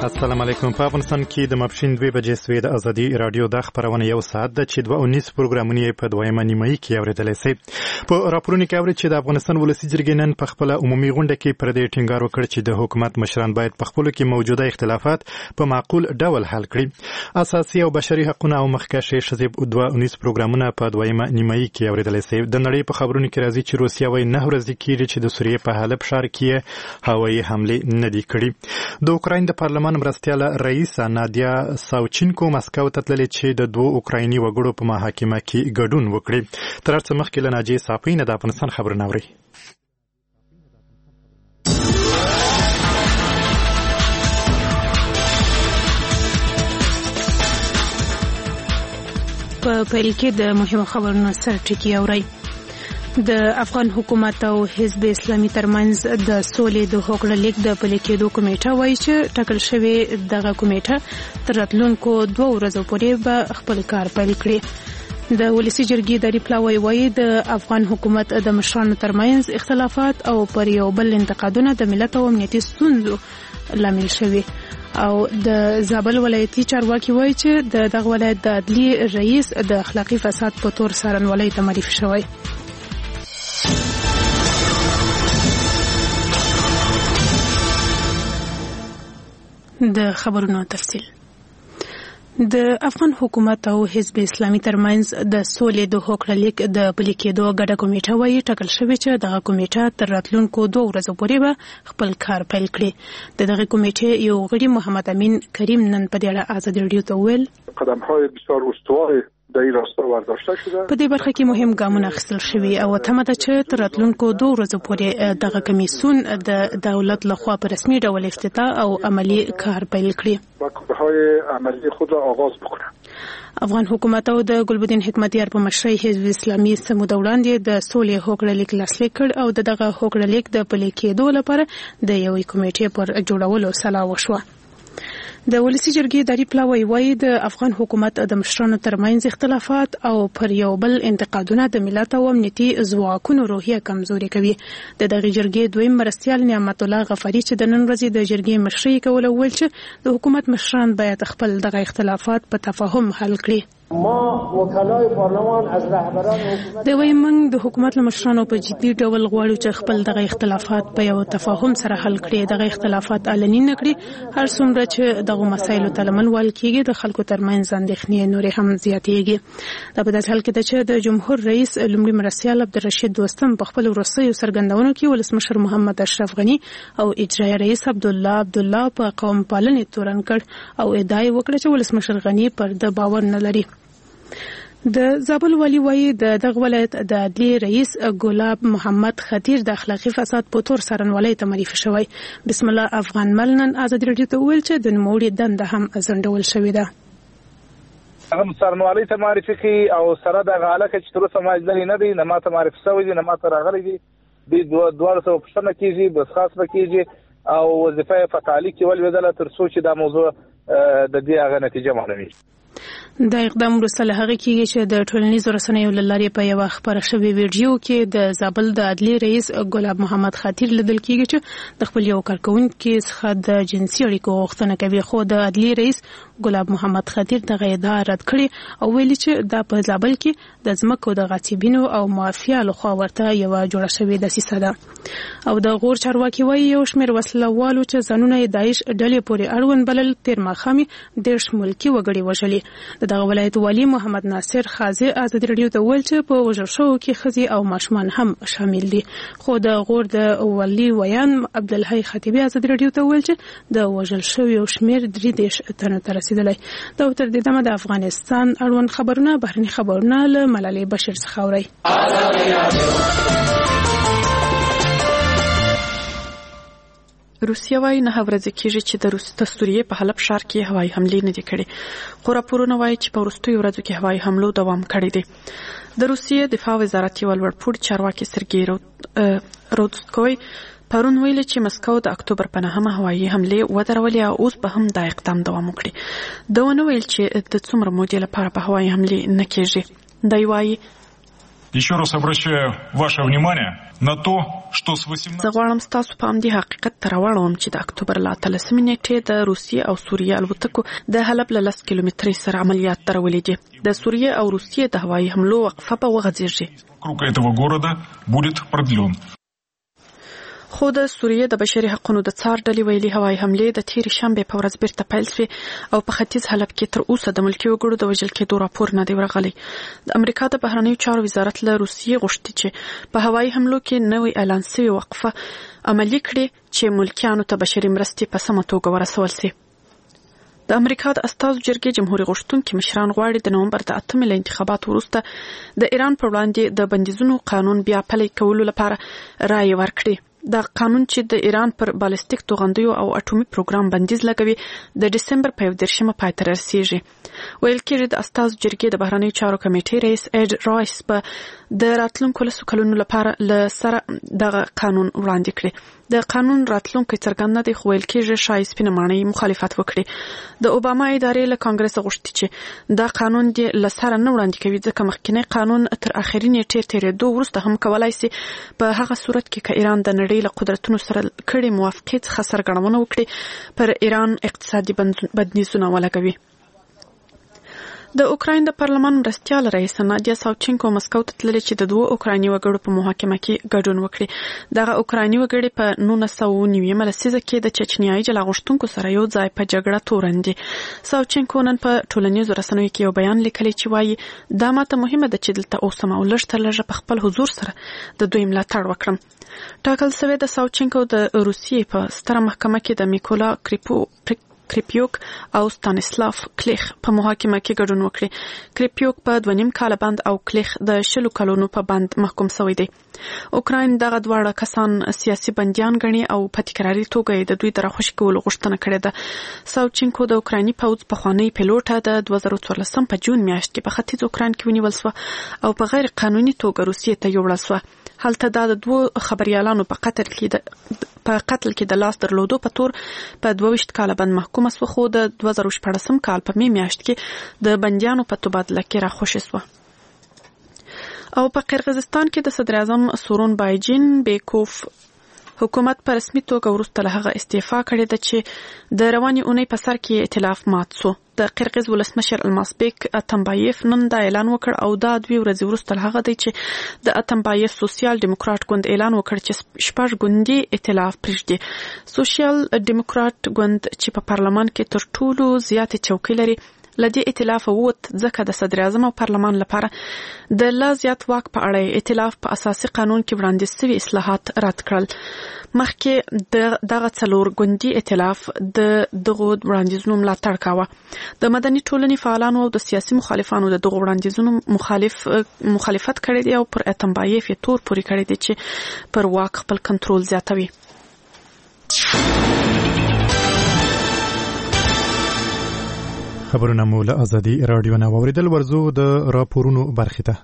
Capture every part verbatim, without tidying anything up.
السلام علیکم. په افغانستان کې د ماپښین دوه بجې سوي د ازادي رادیو د خبرونه یو ساعت د چې دوه اونیس پروګرامونه په دویمه نیمایي کې اوریدلای شي. په راپورونو کې اوري چې د افغانستان ولسی جرګې نن په خپل عمومي غونډه کې پر دې ټینګار وکړ چې د حکومت مشران باید په خپل کې موجوده اختلافات په معقول ډول حل کړي. اساسي او بشري حقوقونه او مخکښ شذب دوه اونیس پروګرامونه په دویمه نیمایي کې اوریدلای شي. د نړۍ په خبرونو کې راځي چې روسیا وايي نه ورځې کېږي چې د سوریې په حلب ښار کې هوایي حمله نه دي کړې. د اوکراین د پارلمان مرستیاله رئیس نادیا ساوچینکو مسکو ته تللې چې د دوه اوکرایني وګړو په محاکمه کې ګډون وکړي. تر څو مخکې له ناجیې صافی نه د افغانستان خبرونه اوري. په پیل کې د مهمو خبرونو سرټکی اوري. د افغان حکومت او حزب اسلامي ترمنځ د سولې د هوکړه لیک د پلي کېدو کمیټه وایي چې ټاکل شوی دغه کمیټه تر راتلونکو دوه ورځو پورې به خپل کار پیل کړي. د ولسی جرګې د ریپلاوي وایي د افغان حکومت د مشرانو ترمنځ اختلافات او پر یو بل انتقادونه د ملت او امنیتي ستونزو لامل شوي. او د زابل ولایتي چارواکي وایي چې د دغه ولایت د عدلي رئیس د اخلاقی فساد په تور څارنوالۍ ته معرفي شوی. د خبرونو تفصیل. د افغان حکومت او حزب اسلامي ترمنځ د سولې د هوکړه لیک د پلي کېدو ګډه کمیټه وایي ټاکل شوې چې دغه کمیټه تر راتلونکو دوه ورځو پورې به خپل کار پیل کړي. د دغه کمیټې یو غړي محمد امین کریم نن په دې اړه ازادي رادیو ته وویل قدم‌های بسیار استوار در این راستا برداشته شده. په دې برخه کې مهم ګامونه اخیستل شوي او تمه ده چې تر راتلونکو دوه ورځو پورې دغه کمیسیون د دولت لخوا په رسمي ډول افتتاح او عملی کار پیل کړي و کارهای عملی خود را آغاز بکنند. افغان حکومت او د ګلبدین حکمتیار په مشرۍ حزب اسلامي سمود وړاندې د سولې هوکړه لیک لاسلیک کړ او دغه هوکړه لیک د پلي کېدو لپاره د یوې کمیټې پر جوړولو سلا وشوه. د ولسی جرګې د ریپلاوي وایي د افغان حکومت د مشرانو ترمنځ اختلافات او پر یو بل انتقادونه د ملت او امنیتي ځواکونو روحیه کمزوري کوي. د دغه جرګې دویم مرستیال نعمت الله غفاری چې د نن ورځې د جرګې مشري کول ویل چې د حکومت مشران باید خپل دغه اختلافات په تفاهم حل کړي. ما وکلای پارلمان از رهبران حکومت د وای موږ د حکومت مشرانو په جدي ډول غواړو چې خپل دغه اختلافات په یو تفاهم سره حل کړي. دغه اختلافات علني نه کړي. هر څومره چې دغه مسایلو ته لمنوال کیږي د خلکو ترمنځ اندېښنې نورې هم زیاتېږي. دا په داسې حال کې ده چې د جمهور رئیس لومړي مرستیال عبدالرشید دوستم په خپل وروستیو څرګندونو کې ولسمشر محمد اشرف غنی او اجرایي رئیس عبدالله عبدالله په قوم پالنې تورن کړ او ادعا یې وکړه چې ولسمشر غنی پر د باور نه لري. د زابل والی وایي د دغه ولایت د عدلي رئیس ګلاب محمد خطیر د اخلاقی فساد په تور څارنوالۍ ته معرفي شوی. بسم الله افغان ملنن ازادي رادیو ته ویل چې د نوموړي دنده هم ځنډول شوې ده. هغه څارنوالۍ ته معرفي کوي او سره د غاله کې چې تر اوسه ماجدلي نه دي نه ماته معرفي شوی دي نه ماته راغلي دي. دوی دواړه څه پوښتنه کیږي بس خاص به کیږي او وظیفه فعالي کې ولودله تر څو چې دا موضوع د دې هغه نتیجه معلومي. دا اقدام وروسته له هغه کېږي چې د ټولنیزو رسنیو له لارې په یوه خپره شوې ویډیو کې د زابل د عدلي رئیس ګلاب محمد خطیر لیدل کېږي چې د خپل یو کارکوونکي څخه د جنسي اړیکو غوښتنه کوي. خو د عدلي رئیس ګلاب محمد خطیر دغه ادعا رد کړې او ویلي چې دا په زابل کې د ځمکو د غاصبینو او مافیا لخوا ورته یوه جوړه شوې دسیسه ده. او د غور چارواکي وایي یو شمېر وسلوالو چې ځانونه یې داعش ډلې پورې اړوند بلل تېر ماښام یې دېرش ملکي وګړي وژلي. دغه ولایت والی محمد ناصر خازي ازادي رادیو ته ویل چې په وژل شوو کې ښځې او ماشومان هم شامل دي. خو د غور د والي ویان عبدالحی خطیبي ازادي رادیو ته ویل چې د وژل شویو شمېر درې دېرش تنو ته رسیدلی. دا تر دې دمه د افغانستان اړوند خبرونه بهرني خبرونه له ملالۍ بشیر څخه اورئ. روسیا وايي نه ورځې کېږي چې د روس د سوریې په حلب ښار کې هوایي حملې نه دي کړې. خو راپورونه وایي چې په وروستیو ورځو کې هوایي حملو دوام کړی دی. د روسیې دفاع وزارت یو لوړپوړي چارواکي سرګی رودسکوی پرون ویل چې مسکو د اکتوبر په نهمه هوایي حملې ودرولې او اوس به هم دا اقدام دوام وکړي. دا ونه ویل چې د څومره مودې لپاره به هوایي حملې نه کېږي. دی وايي Еще раз обращаю ваше внимание на то, что с زه غواړم ستاسو په همدې حقیقت ته راوړم چې د اکتوبر له اتلسمې نیټې د روسیې او سوریې الوتکو د حلب له لس کیلومترۍ سره عملیات درولې دي. د سوریې او روسیې د هوایي حملو وقفه به وغځېږي. Круг этого города будет продлен. خو د سوریې د بشري حقوقو د څار ډلې ویلي هوایي حملې د تېرې شنبې په ورځ بیرته پیل شوې او په ختیځ حلب کې تر اوسه د ملکي وګړو د وژل کېدو راپور نه دی ورغلی. د امریکا د بهرنیو چارو وزارت له روسیې غوښتي چې په هوایي حملو کې نوې اعلان شوې وقفه عملي کړي چې ملکیانو ته بشري مرستې په سمه توګه ورسول شي. د امریکا د استازو جرګې جمهوریت غوښتونکي مشران غواړي د نومبر د اتمې له انتخاباتو وروسته د ایران پر وړاندې د بندیزونو قانون بیا پلي کولو لپاره رایې ورکړي. دا قانون چې د ایران پر بالستیک توغندیو او اټومي پروګرام بندیز لګوي د دسمبر په یوولسمه پای ته رسیږي. ویل کېږي د استازو جرګې د بهرنیو چارو کمیټې رئیس اډ رایس به د راتلونکو لسو کلونو لپاره له سره دغه قانون وړاندې کړي. د قانون راتلونکي څرګند نه دی خو ویل کېږي شایي سپینه ماڼۍ مخالفت وکړي. د اوباما ادارې له کانګرس غوښتي چې دا قانون د لسره نه وړاندې کوي ځکه مخکینی قانون تر اخري نیټې تیرېدو وروسته هم کولای شي په هغه صورت کې که ایران د نړۍ له قدرتونو سره کړي موافقې څخه سرغړونه وکړي پر ایران اقتصادي بندیزونه ولګوي. د اوکراین د پارلمان مرستیال رئیس نادیا ساوچینکو مسکو ته تللې چې د دوه اوکرایني وګړو په محاکمه کې ګډون وکړي. دغه اوکرایني وګړي په نولس سوه نوي لسیزه کې د چچنیایي جلا غوښتونکو سره یو ځای په جګړه تورن دي. ساوچینکو نن په ټولنیزو رسنیو کې یو بیان لیکلی چې وایي دا ماته مهمه ده چې دلته اوسم او لږ تر لږه په خپل حضور سره د دوی ملاتړ وکړم. ټاکل شوی د ساوچینکو د روسیې په ستره محکمه کې د میکولا کریپو کریپیوک او ستانسلاف کلیخ په محاکمه کې ګډون وکړي. کریپیوک په دوه نیم کاله بند او کلیخ د شلو کلونو په بند محکوم شوی دی. اوکراین دغه دواړه کسان سیاسي بندیان ګڼي او په تکراري توګه د دوی د راخوشي کولو غوښتنه کړې ده. ساوچینکو د اوکرایني پوځ پخوانی پیلوټه د دوه زره څوارلسم په جون میاشت کې په ختیځ اوکراین کې ونیول شوه او په غیر قانوني توګه روسیې ته یوړل شوه. هلته دا د دوه خبريالانو په قتل کې د په قتل کې د لاس درلودو په تور په دوه ویشت کاله بند محکومه شوه خو د دوه زره شپږم کال په می میاشت کې د بندیانو په تبادله کې راخوشي شوه. او په قرغیزستان کې د صدر اعظم سورون بایجین بیکوف حکومت په رسمي توګه وروسته له هغه استعفا کړې ده چې د روانې اونۍ په سر کې ائتلاف مات شو. د قرغیز ولسمشر الماسبیک اتمبایف نن دا اعلان وکړ او دا دوی ورځې وروسته له هغه دی چې د اتمبایف سوسیال دیموکرات ګوند اعلان وکړ چې شپږ ګوندي ائتلاف پرېږدي. سوسیال دیموکرات ګوند چې په پارلمان کې تر ټولو زیاتې چوکۍ لري لدی ائتلاف ووت ځکه د صدر اعظم او پارلمان لپاره د لا زیات واک په اړه ائتلاف په اساسي قانون کې وړاندې شوي اصلاحات رد کړل. مخکې دغه څلور ګوندي ائتلاف د دغو وړاندیزونو ملاتړ کاوه. د مدني ټولنې فعالانو او د سیاسي مخالفانو د دغو وړاندیزونو مخالف مخالفت کړی دی او پر اتمبایف یې تور پورې کړی دی چې پر واک خپل کنټرول زیاتوي. خبرونه مو له ازادي رادیو نه واوریدل. ورزو د راپورونو برخه ته.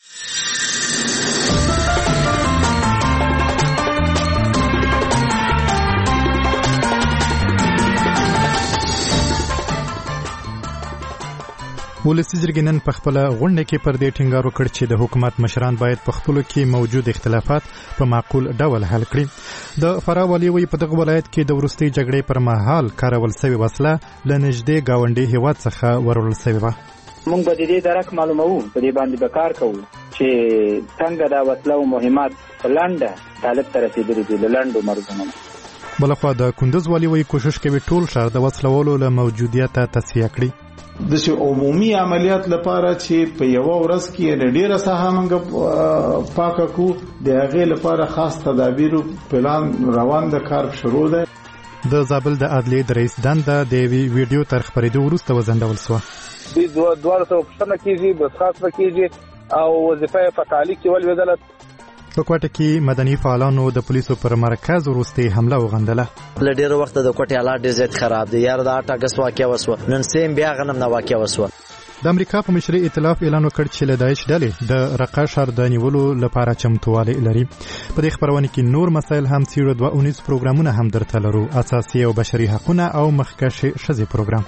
ولسی جرګې نن په خپل غونډه کې پر دې ټینګار وکړ چې د حکومت مشران باید په خپل کې موجود اختلافات په معقول ډول حل کړي. د فراه والي وی په دغه ولایت کې د ورستۍ جګړې پر مهال کارول شوی وسله ل نږدې گاونډي هیواد څخه ورول شوی و. موږ به دې درک معلومو په دې باندې به کار کوو چې څنګه دا وسله او مهمات لاندې طالب ته رسیدلي دي لاندې مرزونه. بلخوا د کندوز والي وی کوشش کوي ټول شهر د وسلوالو له موجودیت تصفیه کړي. د عمومي عملیات لپاره چې په یو ورځ کې ډېره ساحه موږ پاکه کو د هغې لپاره خاص تدابیر پلان روان د کار شروع ده. د زابل د عدلیې د رئیس دنده د ویډیو تر خپرېدو وروسته وځنډول شوه. دوی دواړو ته پوښتنه کېږي بس خاص به کېږي او وظیفه یې په تعلیق کې ولوېدله. په کوټه کې مدني فعالانو د پولیسو پر مرکز وروستۍ حمله وغندله. له ډېر وخت د کوټې حالات ډېر زیات خراب دي. یار د اټ اګست واقعه وسوه نن سیم بیا غنم نه واقعه وسوه. د امریکا په مشرۍ ائتلاف اعلان وکړ چې له داعش ډلې د رقه ښار د نیولو لپاره چمتووالی لري. په دې خبرونه کې نور مسایل هم څیړو. دوه اونیز پروګرامونه هم درته لرو. اساسي او بشري حقوقونه او مخکښې ښځې پروګرام.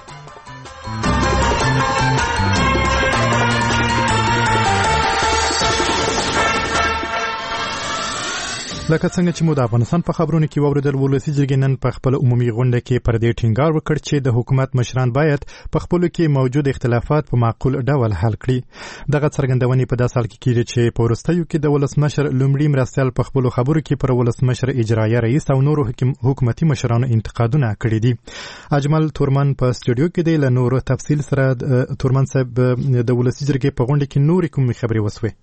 لکه څنګه چې مو د افغانستان په خبرونو کې واوریدل ولسی جرګې نن په خپل عمومي غونډه کې پر دې ټینګار وکړ چې د حکومت مشران باید په خپل کې موجود اختلافات په معقول ډول حل کړي دغه څرګندونې په داسې حال کې کیږي چې په ورستیو کې د ولسمشر لومړي مرستیال په خپل خبرو کې پر ولسمشر اجرایي رئیس او نورو حکومتي مشرانو انتقادونه کړي دي اجمل تورمن په استودیو کې دی له نورو تفصیل سره تورمن صاحب د ولسی جرګې په غونډه کې نورې کومې خبرې وسوي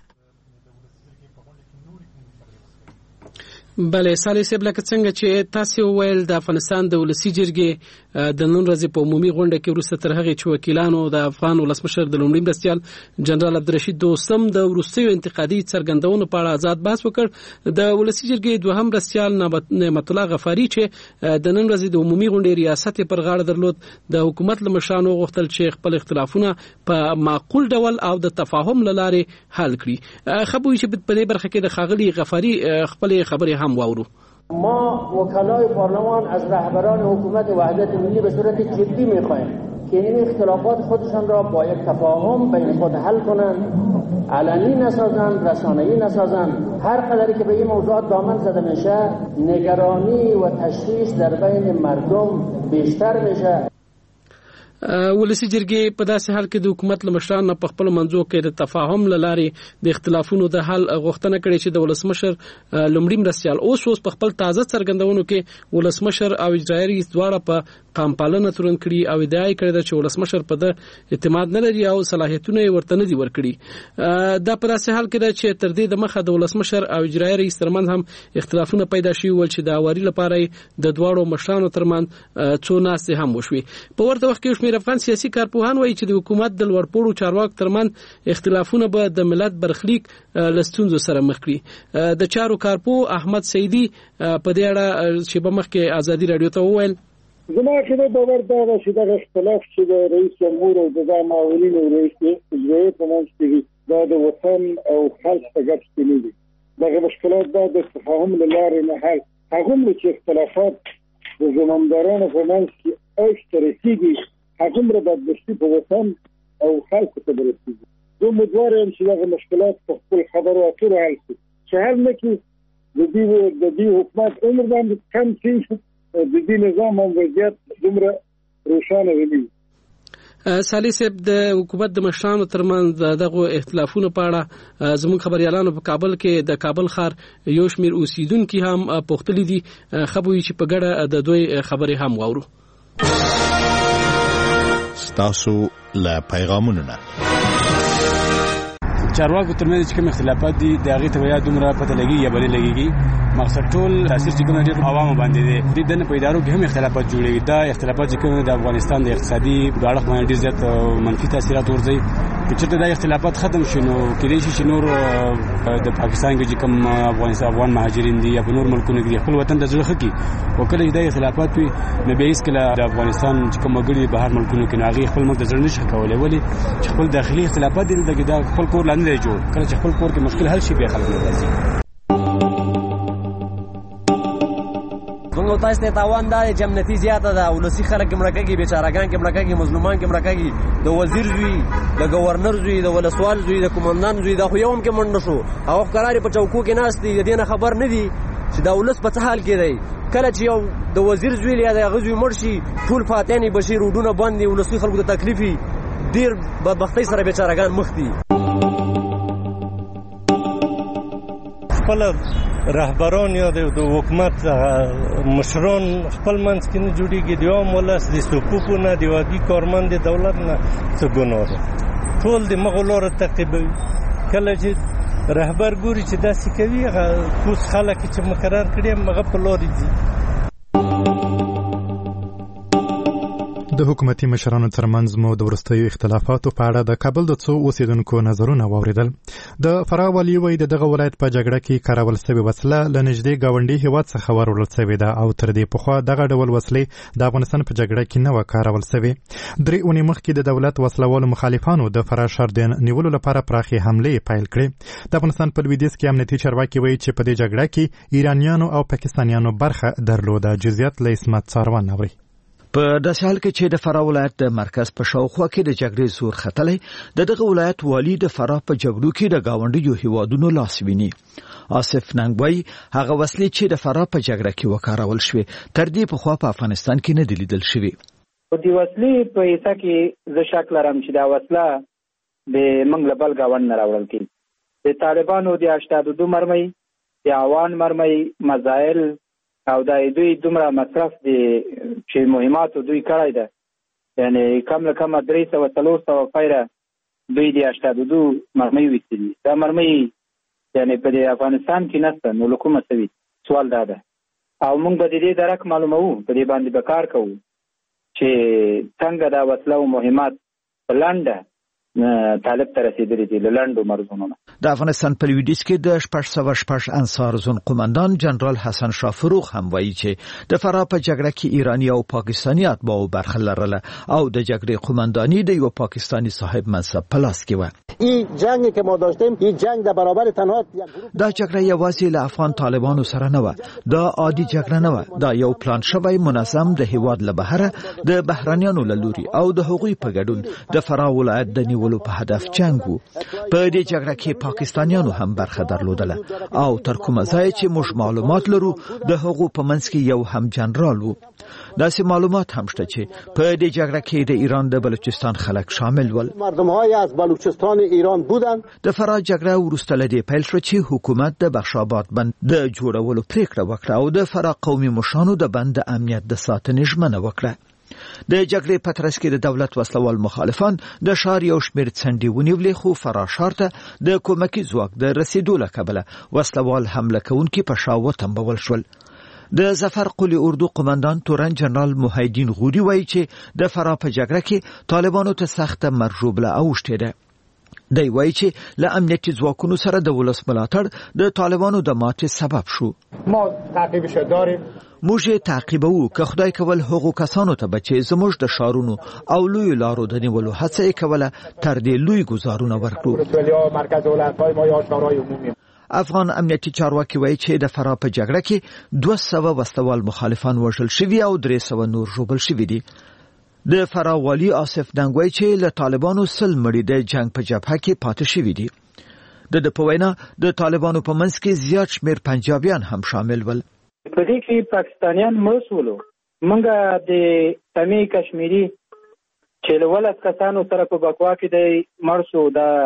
بله سالي صاحب لکه څنګه چې تاسو ویل د افغانستان د ولسی جرګې د نن ورځې په عمومي غونډه کې وروسته تر هغه چې وکیلانو د افغان ولسمشر د لومړي مرستیال جنرال عبدالرشید دوستم د وروستیو انتقادي څرګندونو په اړه آزاد بحث وکړ د ولسی جرګې دوهم مرستیال نعمت الله غفاری چې د نن ورځې د عمومي غونډې ریاست پر غاړه درلود د حکومت له مشرانو غوښتل چې خپل اختلافونه په معقول ډول او د تفاهم له لارې حل کړي خو چې په دې برخه کې د خاغلی غفاری خپل خبرې واورو. ما وکلای پارلمان از رهبران حکومت وحدت ملی به صورت جدی میخواهیم که این اختلافات خودشان را با یک تفاهم بین خود حل کنند علنی نسازند رسانه‌ای نسازند هر قدری که به این موضوعات دامن زده میشه نگرانی و تشویش در بین مردم بیشتر میشه ولسی جرګې په داسې حال کې د حکومت له مشرانو په خپل منځو کې د تفاهم لارې د اختلافونو د حل غوښتنه کړې چې د ولسمشر لومړي مرستیال اوس اوس په خپل تازه څرګندونو کې ولسمشر او اجرایي رئیس دواړه په قام پالنه تورن کړي او ادعا کړې ده چې ولسمشر په د اعتماد نه لري او صلاحیتونه ورته نه دي ورکړي دا په داسې حال کې ده چې تر دې د مخه د ولسمشر او اجرایي رئیس ترمنځ هم اختلافونه پیدا شوي ول چې د اواري لپاره د دواړو مشرانو ترمنځ څو ناستې هم وشوي په ورته وخت کې افغان سیاسي کارپوهان وایي چې د حکومت د لوړپوړو چارواکو ترمنځ اختلافونه به د ملت برخلیک لستونزو سره مخ کړي د چارو کارپو احمد سیدی په دې اړه چې په مخ کې ازادي رادیو ته وویل زما کې د باور دا چې د اختلاف چې د رئیس جمهور او د معاونین او رئیس اجرایي په منځ کې دا د وطن او خلک په ګټه کې نه دي دغه مشکلات دا د تفاهم له لارې نه حل هغه چې اختلافات د زمامدارانو په منځ کې اشتراکي حکومت را بدبختی په وطن او خلکو ته برسېږي زه امیدوار یم چې دغه مشکلات په خپل خبرو اترو حل شي چې حل نه کړي د دې د دې حکومت عمر باندې کم شي د دې نظام هم وضعیت دومره روښانه وي سالي صاحب د حکومت د مشرانو ترمنځ دغه اختلافونو په اړه زموږ خبريالانو په کابل کې د کابل ښار یو شمېر اوسیدونکو هم پوښتلي دي خبرې چې په ګډه د دوی خبرې هم واورو تاسو له پیغامونو نه چارواکو ترمنځ چې کوم اختلافات دي د هغې ته یا دومره پته لګي یا بلې لګيږي مقصد ټول تاثیر چې کوم ډېر عوامو باندې دي د دنه په ادارو کې هم اختلافات جوړېږي دا اختلافات چې کوم د افغانستان د اقتصادي اړخ باندې ډېر زیات منفي تاثیرات ورځي چې چېرته دا اختلافات ختم شي نو کېدای شي چې نور د پاکستان کې کوم افغانستان افغان مهاجرین دي یا په نور ملکونو کې خپل وطن د زړه خکې او کله چې دا اختلافات وي نو به هیڅ کله د افغانستان چې کوم وګړي بهر ملکونو کې ناغي خپل ملک د زړه نشي کولای ولی چې خپل داخلي اختلافات دي دا خپل کور لاندې دی جوړ کله چې خپل کور کې مشکل حل شي به خلک نه راځي نو تاسو ته تاوان دا چې امنیتي زیاته ده ولسی خلک مړکېږي بیچارهګان کې مړکېږي مظلومان کې مړکېږي د وزیر زوی د گورنر زوی د ولسوال زوی د کومندان زوی د خو یوم کې منډ شو او قرارې په چوکو کې ناس دي د دې نه خبر نه دي چې دا ولس په څه حال کې دی کله چې یو د وزیر زوی یا د غزوی مرشي ټول فاتحین بشیر وډونه باندې ولسی خلکو ته تکلیفي ډیر بدبختی سره بیچارهګان مخ دي خپل رهبران یا د حکومت مشران خپل منځ کې نه جوړیږي د عام ولس د حقوقو نه د واګي کارمند دولت نه څه ګناه ده ټول د مغولور تعقیبوي کله چې رهبر ګوري چې داسې کوي هغه کوس خلک چې مقرر کړي هغه په لوري دي د حکومتي مشرانو ترمنځ مو د ورستیو اختلافاتو په اړه د کابل د څو اوسیدونکو نظرونه واوریدل د فراه والي وایي د دغه ولایت په جګړه کې کارول شوې وسله له نږدې ګاونډي هیواد څخه ورول شوې ده او تر دې پخوا دغه ډول وسلې د افغانستان په جګړه کې نه و کارول شوې درې اونۍ مخکې د دولت وسلوالو مخالفانو د فراه ښار د نیولو لپاره پراخې حملې پیل کړې د افغانستان په لویدیځ کې امنیتي چارواکي وایي چې په دې جګړه کې ایرانیانو او پاکستانیانو برخه درلوده جزئیات له اسمت څاروان اوري په داسې حال کې چې د فراه ولایت د مرکز په شاوخوا کې د جګړې زور ختلی د دغه ولایت والی د فراه په جګړو کې د گاونډیو هیوادونو لاس ویني. آصف ننګوی هغه وسلې چې د فراه په جګړه کې وکارول شوې تر دې پخوا په افغانستان کې نه دي لیدل شوې. په دې وسلې په ایسا کې زه شک لرم چې دا وسله د موږ له بل ګاونډ نه راوړل کېږي. د طالبانو د هشتاد و دو مرمۍ د اوان مرمۍ مزایل او دا دوی دومره مصرف دي چې مهماتو دوی کړی ده، یعنی کم له کمه درې سوه څلور سوه پیره دوی د هشتاد و دو مرمۍ ویستې دي. دا مرمۍ یعنی په د افغانستان کې نشته، نو له کومه سوي سوال دا ده. او موږ به د دې درک معلوموو، په دې باندې به کار کوو چې څنګه دا وسله او مهمات په لنډه طالب ته رسیدلی دي له لنډو مرزونو. د افغانستان په لویدیځ کې د شپږ سوه شپږ انصار زون قومندان جنرال حسن شاه فروغ هم وایي چې د فراه په جګړه کې ایرانی او پاکستانی اتباعو برخه لرله او د جګړې قومندانی د یو پاکستانی صاحب منصب په لاس کې و. این جنگی که ما داشتیم این جنگ در برابر تنها دا جګړه یوازې له افغان طالبانو سره نه و، دا عادي جګړه نه و، دا یو پلان شوی منظم د هیواد له بهره د بهرانیانو له لوري او د هغوی په ګډون د فراه ولایت د نیولو په هدف جنگ وو. په دې جګړه کې پاکستانیانو هم برخه درلودله او تر کومه ځای چې موږ معلومات لرو د هغو په منځ کې یو هم جنرال وو. داسې معلومات هم شته چې په دې جګړه کې د ایران د بلوچستان خلک شامل ول. مردم‌های از بلوچستان ایران بودن. د فراه جګړه وروسته له دې پیل شو چې حکومت د بخشاباد بند د جوړولو پریکړه وکړه او د فراه قومي مشرانو د بند د امنیت د ساتنې ژمنه وکړه. د جګړې په ترڅ کې د دولت وسلوال مخالفان د ښار یو شمېر څنډې ونیولې، خو فراه ښار ته د کومکي ځواک د رسیدو له کبله وسلوال حمله کوونکي په شا وتنبول شول. د ظفر قلی اردو قومندان تورن جنرال محیدین غوري وایي چې د فراه په جګړه کې طالبانو ته سخته مرجوبله اوښتې ده. دی وایي چې له امنیتي ځواکونو سره د ولس ملاتړ د طالبانو د ماتې سبب شو. ما تعقیبش داریم. موږ تعقیبوو که خدای کول هغو کسانو ته به چې زموږ د ښارونو او لویو لارو د نیولو هڅه یې کوله تر دې لوی ګزارونه ورکړو. افغان امنیتي چارواکي وایي چې د فراه په جګړه کې دوه سوه وسلوال مخالفان وژل شوي او درې سوه نور ژوبل شوي دي. د فراه والي آصف ننګوی چې له طالبانو سل مړي د جنگ په جبهه کې پاتې شوي دي. د د په وینا د طالبانو په منځ کې زیات شمېر پنجابیان هم شامل ول. په دې کې پاکستانیان مرسولو موږ د سمې کشمیری چې له ولس کسانو سره په بکوا کې د مرسو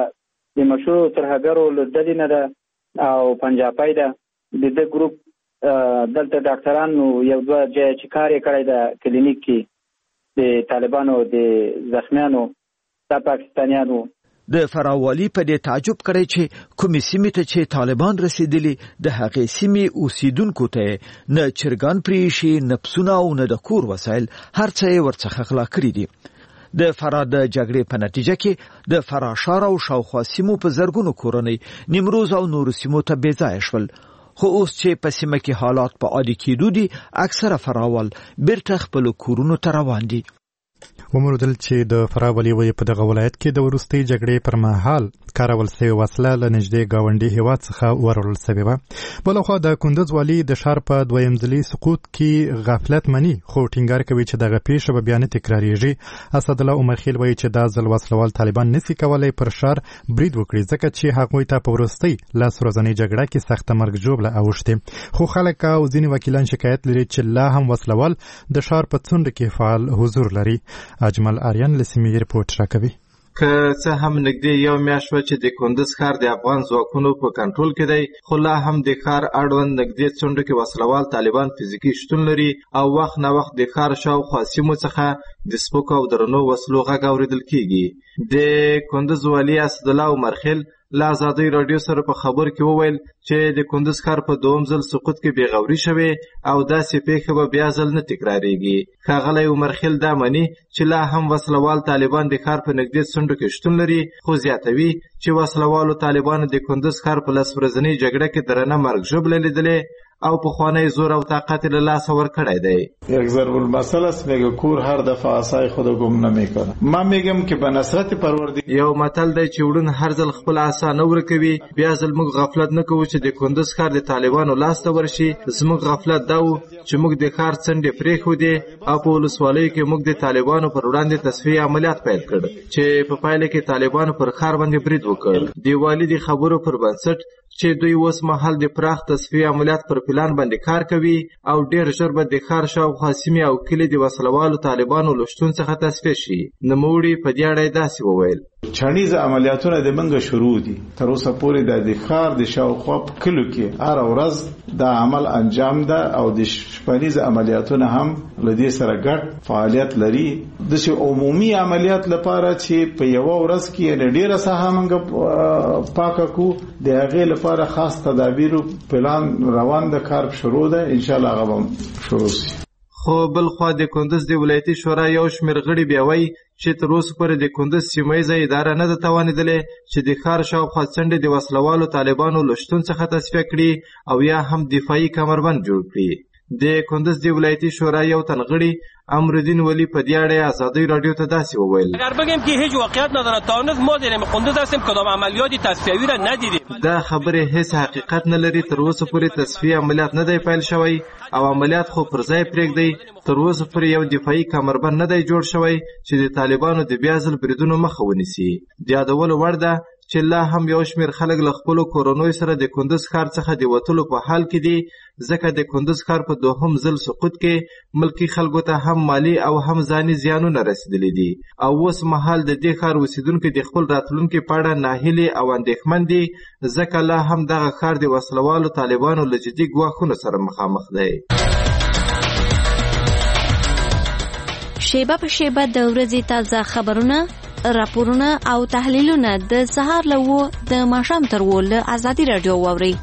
د مشهور ترهګرو لدلې نه ده او پنجابی ده. د د ګروپ دلته ډاکټرانو یو دوه ځای چې کار یې کړی ده کلینیک کې د طالبانو د زخمیانو د پاکستانیانو. د فراه والي په دې تعجب کړی چې کومې سیمې ته چې طالبان رسیدلي د هغې سیمې اوسیدونکو ته نه چرګان پرېښي، نه پسونه او نه د کور وسایل، هر څه یې ورڅخه غلا کړي دي. د فراه د جګړې په نتیجه کې د فراه ښار او شاوخوا سیمو په زرګونو کورنۍ نیمروز او نورو سیمو ته بې ځایه شول. خو اوس چې په سیمه کې حالات په عادي کېدو دي، اکثره فراوال بیرته خپلو کورونو ته روان دي. وموندل چې د فراه والي وایي په دغه ولایت کې د وروستۍ جګړې پر مهال کارول سوې وسله له نږدې ګاونډي هیواد څخه وروړل سوې وه. بلخوا د کندز والي د ښار په دویم ځلي سقوط کې غفلت مني، خو ټینګار کوي چې دغه پیښه به بیا نه تکراریږي. اسدالله عمرخیل وایي چې دا ځل وسلوال طالبان نسي کولی پر ښار برید وکړي، ځکه چې هغوی ته په وروستۍ لس ورځنۍ جګړه کې سخته مرګ ژوبله اوښتې. خو خلک او ځینې وکیلان شکایت لري چې لا هم وسلوال د ښار په څنډو کې فعال حضور لري. اجمل آریان لسیمې رپورټ راکوي. که څه هم نږدې یو میاشت شوه چې د کندز ښار د افغان ځواکونو په کنټرول کې دی، خو لا هم د ښار اړوند نږدې څنډو کې وسلوال طالبان فزیکي شتون لري او وخت نه وخت د ښار شاوخوا سیمو څخه د سپکو او درنو وسلو غږ اورېدل کېږي. د کندز والي اسدالله عمرخیل له ازادۍ راډیو سره په خبر کې وویل چې د کندز ښار په دوم ځل سقوط کې بېغوري شوې او داسې پیښه به بیا ځل نه تکراریږي. ښاغلی عمرخیل دا مني چې لا هم وسلوال طالبان د ښار په نږدې څنډو کې شتون لري، خو زیاتوي چې وسلوالو طالبانو د کندز ښار په لس ورځنۍ جګړه کې درنه مرګ ژوبله لیدلې او پخوانی زور او طاقت له لاسه ورکړی دی. یک ضرب المثل است میگه کور هر دفعه عصای خود گم نمیکنه. ما میگم که به نصرت پروردگار یو متل دی چې وړون هر ځل خپل عصا نه ورکوي. بیا ځل موږ غفلت نه کوو چې د کندوز ښار د طالبانو لاس ته ورشي. زموږ غفلت دا و چې موږ د ښار څنډې پرېښودې او په ولسوالیو کې موږ د طالبانو پر وړاندې تصفیه عملیات پیل کړ چې په پایله کې طالبانو پر ښار باندې برید وکړ. دیوالي د خبرو پر بنسټ چې دوی اوس مهال د پراخ تصفیه عملیات پر پلان باندې کار کوي او ډېر ژر به د ښار شاوخوا سیمې او کلي د وسلوالو طالبانو له شتون څخه تصفیه شي. نوموړي په دې اړه داسې وویل: چڼیز عملیاتونه د منګه شروع دي. تر اوسه پورې د ښار د شاوخوا په کلو کې هر ورځ دا عمل انجام ده او د شپنیز عملیاتونه هم له دې سره ګډ فعالیت لري. د عمومي عملیات لپاره چې په یو ورځ کې ډېره ساحه منګه پاکه کو د هغې لپاره خاص تدابیر پلان روان د کار شروع ده. ان شاء الله هغه شروع شي. خو بل خوا د کندوز د ولایتي شورا یو شمېر غړي بیا وایي چې تر اوسه پورې د کندوز سیمه ییزه اداره نه ده توانېدلې چې د ښار شاوخوا څنډې د وسلوالو طالبانو له شتون څخه تصفیه کړي او یا هم دفاعي کمربند جوړ کړي. د کندوز د ولایتي شورا یو تن غړي امرالدین ولی په دې اړه ازادي رادیو ته داسې وویل: اگر بگیم که هیچ واقعیت نداره تا هنوز ما در کندوز هستیم کدام عملیات تصفیوی را ندیدیم. دا خبره هیڅ حقیقت نه لري. تر اوسه پورې تصفیه عملیات نه دی پیل شوی او عملیات خو پر ځای پرېږدي. تر اوسه پورې یو دفاعي کمربند نه دی جوړ شوی چې د طالبانو د بیا ځل بریدونو مخه ونیسي. د یادولو وړ ده چې لا هم یو شمېر خلک له خپلو کورنیو سره د کندوز ښار څخه د وتلو په حال کې دي، ځکه د کندوز ښار په دوهم ځل سقوط کې ملکي خلکو ته هم مالي او هم ځاني زیانونه رسېدلي دي او اوس مهال د دې ښار اوسېدونکي د خپل راتلونکي په اړه ناهیلي او اندېښمن دي، ځکه لا هم دغه ښار د وسلوالو طالبانو له جدي ګواښونو سره مخامخ دی. شیبه په شیبه د ورځې تازه خبرونه، راپورونه او تحلیلونه د سهار له وو د ماښام تر وو له ازادي رادیو واورئ.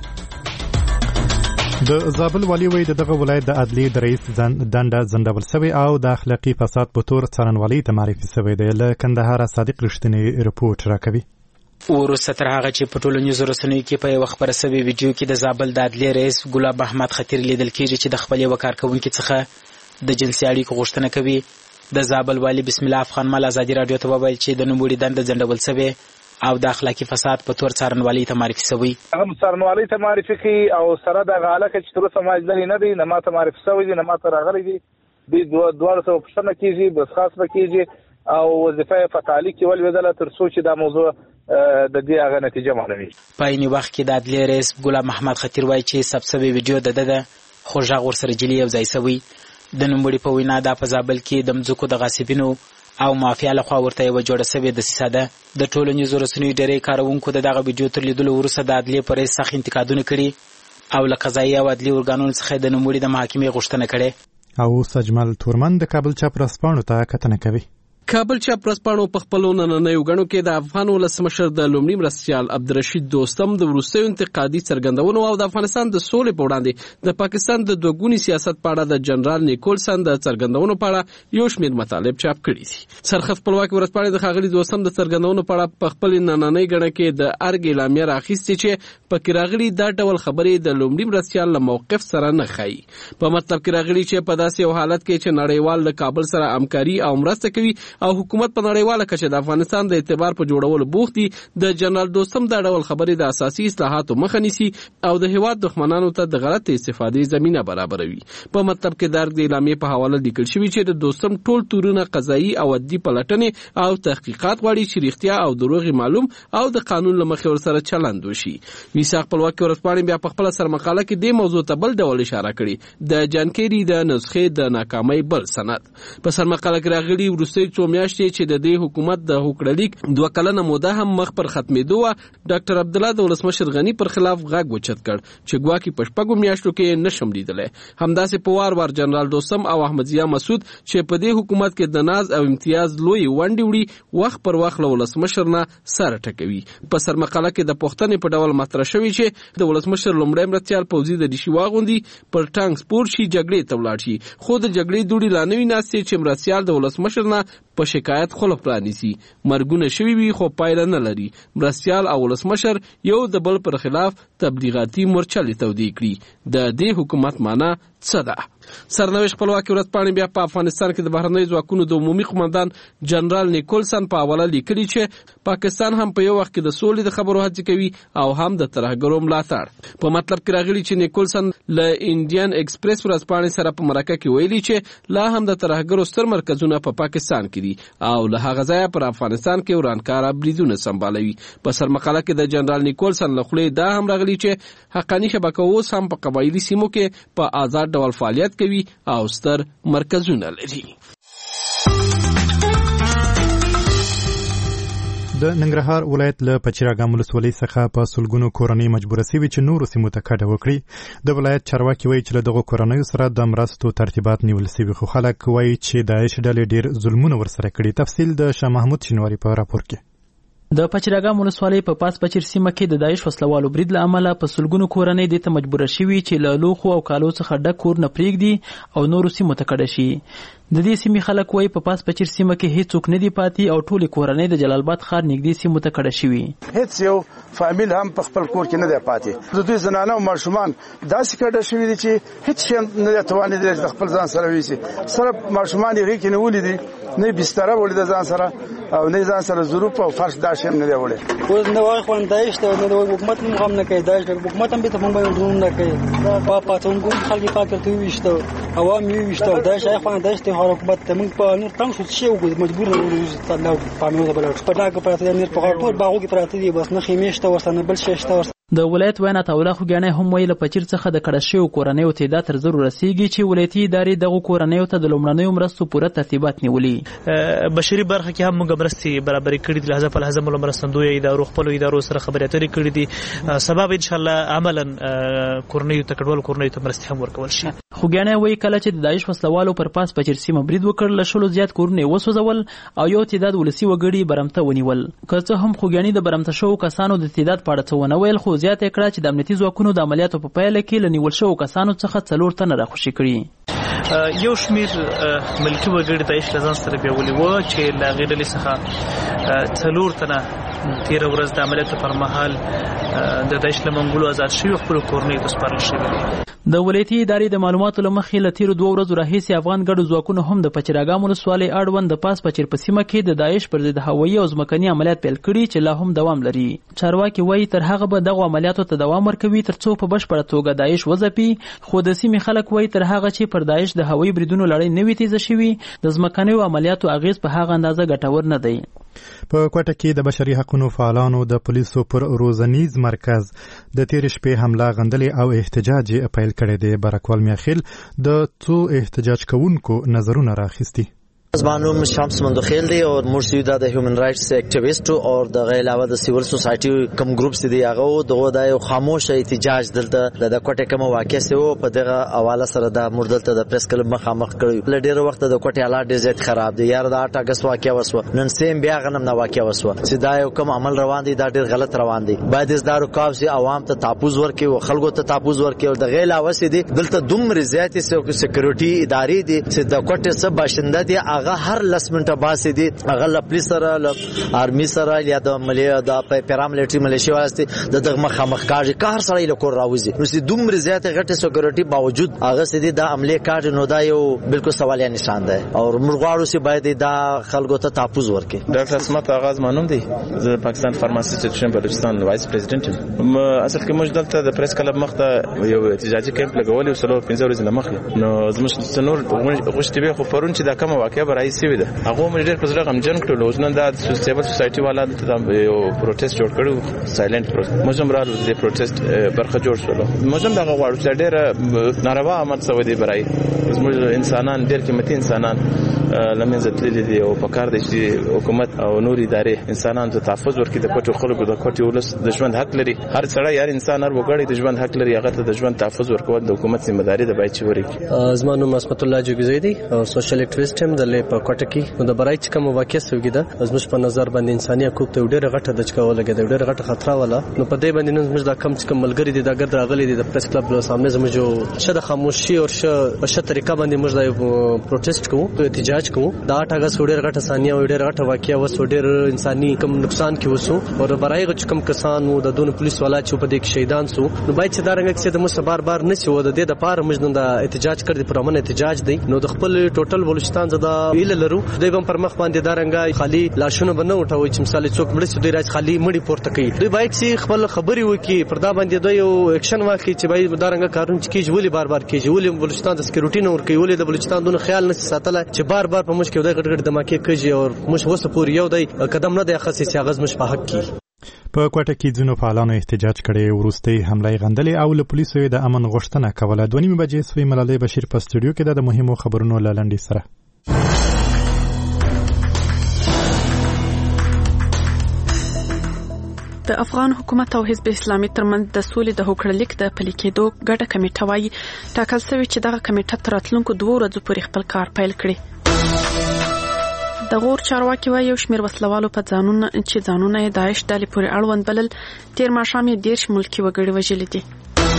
د زابل والي وایي د دغه ولایت د عدلیې د رئیس دنده ځنډول سوې او د اخلاقي فساد په تور څارنوالۍ ته معرفي سوی دی. له کندهاره صادق رښتینی رپورټ راکوي. وروسته تر هغه چې په ټولنیزو رسنیو کې په یوه خپره سوې ویډیو کې د زابل د عدلیې رئیس ګلاب احمد خطیر لیدل کېږي چې د خپل یوه کارکوونکي څخه د جنسي اړیکو غوښتنه کوي. د زابل والي بسم الله افغان مل ازادي رادیو ته وویل چې د نوموړي دنده ځنډول سوې او د اخلاقي فساد په تور څارنوالۍ ته معرفي سوی. هغه څارنوالۍ ته معرفي کوي او سره د غالکه چې تر اوسه ماجدلي نه دی، نه ماته معرفي سوی دي، نه ماته راغلی دي. دوی دواړو سره پوښتنه کېږي، بس خاص به کېږي او وظیفه یې په تعلیق کې ولوېدله تر څو چې دا موضوع د دې هغه نتیجه معلومېږي. په عیني وخت کې د عدلیې رئیس ګلاب محمد خطیر وایي چې ثبت سوې ویډیو د ده ده خو غږ ورسره جلي یو ځای سوی. د نوموړي په وینا دا په زابل کې د مځکو د غاصبینو او مافیا لخوا ورته یوه جوړه سوې دسیسه ده. د ټولنیزو رسنیو ډېری کاروونکو د دغه ویډیو تر لیدلو وروسته د عدلیې په رئیس سخت انتقادونه کړي او له قضایي او عدلي ارګانونو څخه د نوموړي د محاکمې غوښتنه کړې. او سجمل تورمن د کابل چاپ ورځپاڼو ته کتنه کوي. کابل چاپ ورځپاڼو په خپلو نننیو غړو کې د افغان ولسمشر د لومړي مرستیال عبدالرشید دوستم د وروستیو انتقادي څرګندونو او د افغانستان د سولې په وړاندې د پاکستان د دوګوني سیاست په اړه د جنرال نیکولسن د څرګندونو په اړه یو شمېر مطالب چاپ کړي دي. سرخ خپلواکي ورځپاڼې د ښاغلي دوستم د څرګندونو په اړه په خپل نننۍ غړ کې د ارګ اعلامیه راخیستې چې پکې راغلي دا ډول خبرې د لومړي مرستیال له موقف سره نه ښایي. په مطلب کې راغلي چې په داسې یو حالت کې چې نړیوال د کابل سره همکاري او مرسته کوي او حکومت په نړیواله کچه د افغانستان د اعتبار په جوړولو بوخت دي، د جنرال دوستم دا ډول خبرې د اساسي اصلاحاتو مخه نیسي او د هیواد دښمنانو ته د غلط استفادې زمینه برابروي. په مطلب کې د ارګ د اعلامیې په حواله لیکل شوي چې د دوستم ټول تورونه قضایي او عدلي پلټنې او تحقیقات غواړي چې رښتیا او دروغ معلوم او د قانون له مخې ورسره چلند وشي. میثاق خپلواکي ورځپاڼې بیا په خپله سرمقاله کې دې موضوع ته بل ډول اشاره کړې، د جانکيري د نسخې د ناکامۍ بل سند. په سرمقاله کې راغلي وروستۍ څو میاشتې چې د دې حکومت د هوکړلیک دوه کلنه موده هم مخ پر ختمېدو وه، ډاکټر عبدالله د ولسمشر غني پر خلاف غږ اوچت کړ چې ګواکې په شپږو میاشتو کې نشم لیدلی. همداسې په وار وار جنرال دوستم او احمدضیاء مسعود چې په دې حکومت کې د ناز او امتیاز لوی ونډې وړي وخت پر وخت له ولسمشر نه سر ټکوي. په سرمقاله کې د پوښتنې په ډول مطرح شوي چې د ولسمشر لومړی مرستیال پوځي د ریشي واغوندي پر ټانک سپور شي، جګړې ته ولاړ شي، خو د جګړې دوړې لا نه وي ناستې چې مرستیال د ولسمشر نه په شکایت خلک پرانیسي. مرګونه شوي وي خو پایله نه لري. مرستیال او ولسمشر یو د بل پر خلاف تبلیغاتي مورچلې تودې کړي. د دې حکومت معنا څه ده؟ سرنوشت خپلواکي ورځپاڼې بیا په افغانستان کې د بهرنیو ځواکونو د عمومي قومندان جنرال نیکولسن په حواله لیکلي چې پاکستان هم په یو وخت کې د سولې د خبرو هڅې کوي او هم د ترهګرو ملاتړ. په مطلب کې راغلي چې نیکولسن له انډین ایکسپریس ورځپاڼې سره په مرکه کې ویلي چې لا هم د ترهګرو ستر مرکزونه په پاکستان کې دي او له هغه ځایه پر افغانستان کې ورانکاره بریدونه سمبالوي. په سرمقاله کې د جنرال نیکولسن له خولې دا هم راغلي چې حقاني شبکه اوس هم په قبایلي سیمو کې په آزاد ډول فعالیت کوي او ستر مرکزونه لري. د ننګرهار ولایت له پچیراګام ولسوالۍ څخه په سلګونو کورنۍ مجبوره سوي چې نورو سیمو ته کډه وکړي. د ولایت چارواکي وایي چې له دغو کورنیو سره د مرستو ترتیبات نیول سوي خو خلک وایي چې داعش ډلې ډیر ظلمونه ورسره کړي. تفصیل د شاه محمود شینواري په راپور کې. د پچیراګام ولسوالۍ په پاس پچیر سیمه کې د داعش وسلوالو برید له امله په سلګونو کورنۍ دې ته مجبوره شوي چې له لوښو او کالو څخه ډک کور نه پرېږدي او نورو سیمو ته کډه شي. د دې سیمې خلک وایي په پاس پچیر سیمه کې هیڅوک نه دی پاتې او ټولې کورنۍ د جلال آباد ښار نږدې سیمو ته کډه شوي. هیڅ یو فامیل هم په خپل کور کې نه دی پاتې. د دوی زنانه او ماشومان داسې کډه شوي دي چې هیڅ شی نه توانېدلی چې خپل ځان سره ویسي. صرف ماشومان یې غېږ کې نیولي دي، نه بستره وړي د ځان سره او نه ځان سره ظروف او فرش دا شی هم نه دی وړی. اوس نه وایي خو داعش ته نه د حکومت هم غم نه کوي. داعش حکومت هم به ته موږ باندې نه کوي. په پاتونګو خلک پاکر ته ویشته عوام یې ویشته. داعش خو داعش ته حکومت ته موږ په نور تنګ شو چې وګورئ مجبور نه وو الله پامنو د بلوټ په داګه پراته دي په ټول باغو کې پراته دي بس نه خیمهشته ورسنه بل شېشته. د ولایت وینا تاوله خوګانې هم ویل په چیر څخه د کډه شویو کورنیو تعداد تر زرو رسیږي چې ولایتي ادارې دغه کورنیو ته د لومړنیو مرستو پوره ترتیبات نیولي. بشري برخه کې هم موږ مرستې برابرې کړې دي. لهجه په لهجه مول مرستندوی ادارو خپل ادارو سره خبرې اترې کړې دي. سبب ان شاء الله عملا کورنیو ته کډوال کورنیو ته مرستې هم ورکول شي. خوګانې وایي کله چې د داعش وسلوالو پر پاس په چیر سیمه برید وکړ له شلو زیات کورونه وسوځول او یو تعداد ولسی وګړي برمته ونیول. که څه هم خوګانې د برمته شوو کسانو د تعداد په اړه څه ونه ویل خو زیاته کړه چې د امنیتي ځواکونو د عملیاتو په پیل کې له نیول شوو کسانو څخه څلور تنه راخوشي کړي. یو شمیر ملکی وګړي د داعش لزان سره بیولي وو چې لا غیر له څخه څلور تنه تیر ورځ د عملیاتو پر مهال د داعش له منګولو آزاد شوی خپل کورنۍ ته سپارل شوی. د ولایتي ادارې د معلوماتو له مخې له تیرو دوه ورځو راهیسې افغان ګډو ځواکونو هم د پچیراګام ولسوالۍ اړوند د پاس پچیر په سیمه کې د داعش پر ضد هوایي او ځمکني عملیات پیل کړي چې لا هم دوام لري. چارواکي وایي تر هغه به دغه عملیاتو ته دوام ورکوي تر څو په بشپړه توګه داعش وځپي. خو د سیمې خلک وایي تر هغه چې پر داعش د هوایي بریدونو لړۍ نه وي تیزه شوي د ځمکنیو عملیاتو اغیز په هغه اندازه ګټور نه دی. په کوټه کې د بشري حقوقو فعالانو د پولیسو پر روزنیز مرکز د تیر شپې حمله غندلې او احتجاج پیل کړی دی. برکوال میاخیل د څو احتجاج کوونکو نظرونه راخیستي. زمانوم شمس مندوخیل دی او مرسیدا د هیومن رائټس اکټیویسټ او د علاوه د سیول سوسایټي کم ګروپس دی هغه دغه د خاموش احتجاج دلته د کوټه کوم واقع سه او په دغه حواله سره د مردلته د پریس کلب مخامخ کړی. ل ډیره وخت د کوټه حالات ډیر زیات خراب دي. یار د اټ اگست واقع وسو نن سیم بیا غنم نه واقع وسو چې دا یو کوم عمل روان دي دا ډیر غلط روان دي. باید از دارو کاف سي عوام ته تاپوز ورکي او خلکو ته تاپوز ورکي او د غیر علاوه سي دي دلته دومره زیات سکیورټي ادارې دي چې د کوټه سب باشنده دي هغه هر لس منټه باسي دي هغه ل پولیس سره ل آرمي سره یا د ملي د پیراملیټري ملیشیا واسطه د دغه مخامخ کاږي کار سره له کور راوځي. نو سي دومره زیات غټه سکیورټي باوجود هغه سي د عمله کاږي نو دا یو بالکل سوالیا نشان ده او مرغواړو سي باید دا خلکو ته تاپوز ورکي. ډاکټر اسمت آغاز مانوم دی د پاکستان فارماسیوټیکل بلوچستان وایس پریزیډنټ. اصل کې موږ دلته د پریس کلب مخته یو احتجاجي کیمپ لګولې وسلو پنځه ورځې مخکې نو زموږ څنور غوښتي به خو پرون چې دا کومه واقعه برای سي وي ده هغه موږ ډېر په زړه غمجن کړو. اوس نن دا سیول سوسایټي والا د یو پروټیست جوړ کړو سایلنت پروټیست موږ هم راغلو د پروټیست برخه جوړ شول. موږ هم دا غواړو چې ډېر ناروا عمل څه ودی برای زموږ انسانان ډېر قیمتي انسانان لمنځه تللي دي او په کار دي چې حکومت او نور ادارې انسانانو ته تحفظ ورکړي. د کوټو خلکو د کوټي ولس د ژوند حق لري. هر سړی هر انسان هر وګړی د ژوند حق لري. هغه ته د ژوند تحفظ ورکول د حکومت ذمہ داری ده باید چې ورکړي. زمانو مسمت الله جوګزی دی او سوشل اکټیویسټ هم د په کوټه کې د برای چې کوم واقع سوګی ده زموږ په نظر باندې انساني حقوق ته ډېر غټه د چکاو لګي د ډېر غټه خطر ولا نو په دې باندې نن زموږ د کم چې کم ملګری دي د ګرد راغلي دي د پریس کلب له سامنے زموږ شه د خاموشي او شه په شه طریقه باندې موږ د پروټیست کوو احتجاج احتجاج کوو دا اټ اگست ډېر غټه ثانیه او ډېر غټه واقعیا وس ډېر انساني کم نقصان کې وسو او برای غچ کم کسان وو د دون پولیس والا چې په دې کې شهیدان سو نو باید چې دا رنګ کې د مس بار بار نه سي و د دې د پاره مجنون د احتجاج کړی پرمن احتجاج دی نو د خپل ټوټل بلوچستان زدا ویل لرو دوی هم پر مخ باندې دا رنګ خالی لاشونه بنو وټوي چې مثال څوک مړ شي دوی راځي خالی مړی پورته کوي دوی باید چې خپل خبري وکي پردا باندې دوی یو اکشن واخلي چې باید دا رنګ کارون چې کیږي ولې بار بار کیږي ولې بلوچستان د سکیورټي نور کوي ولې د بلوچستان دونه خیال نه ساتل چې بار بار په مشکل د غټ غټ دماکي کوي او مش وسه پور یو دی قدم نه دی خاصه سیاغز مش په حق کی په کوټه کې ځینو فعالانو احتجاج کړي ورستي حمله غندلې او له پولیسو د امن غوښتنه کوله دوه نیمه بجې سوی ملالۍ بشیر په استودیو کې د مهمو خبرونو لاندې سره د افغان حکومت او حزب اسلامي ترمنځ د سولې د هوکړلیک د پلي کېدو ګډه کمیټه وايي ټاکل شوی چې دغه کمیټه تر راتلونکو دوه ورځو پورې خپل کار پیل کړي د غور چارواکي وايي یو شمېر وسلوالو په ځانونه چې ځانونه یې داعش ډلې پورې اړوند بلل تیر ماښام یې دیرش ملکي وګړي وژلي دي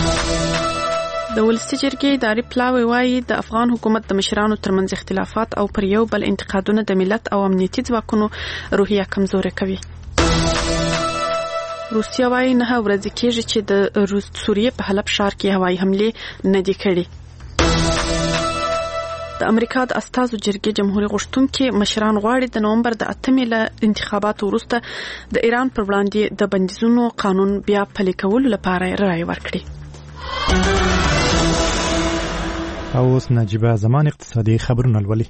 د ولسي جرګې اداري پلاوی وايي د افغان حکومت د مشرانو ترمنځ اختلافات او پر یو بل انتقادونه د ملت او امنیتي ځواکونو روحیه کمزورې کوي روسیا وايي نه ورځ کېږي چې د سوریې په حلب ښار کې هوایي حمله نه دي کړې د امریکا د استازو جرګې جمهوریت غوښتونکي مشران غواړي د نومبر د اتمې له انتخاباتو وروسته د ایران پر وړاندې د بندیزونو قانون بیا پلي کولو لپاره رائے ورکړي او اوس نجيبه زمان اقتصادي خبرونه لولي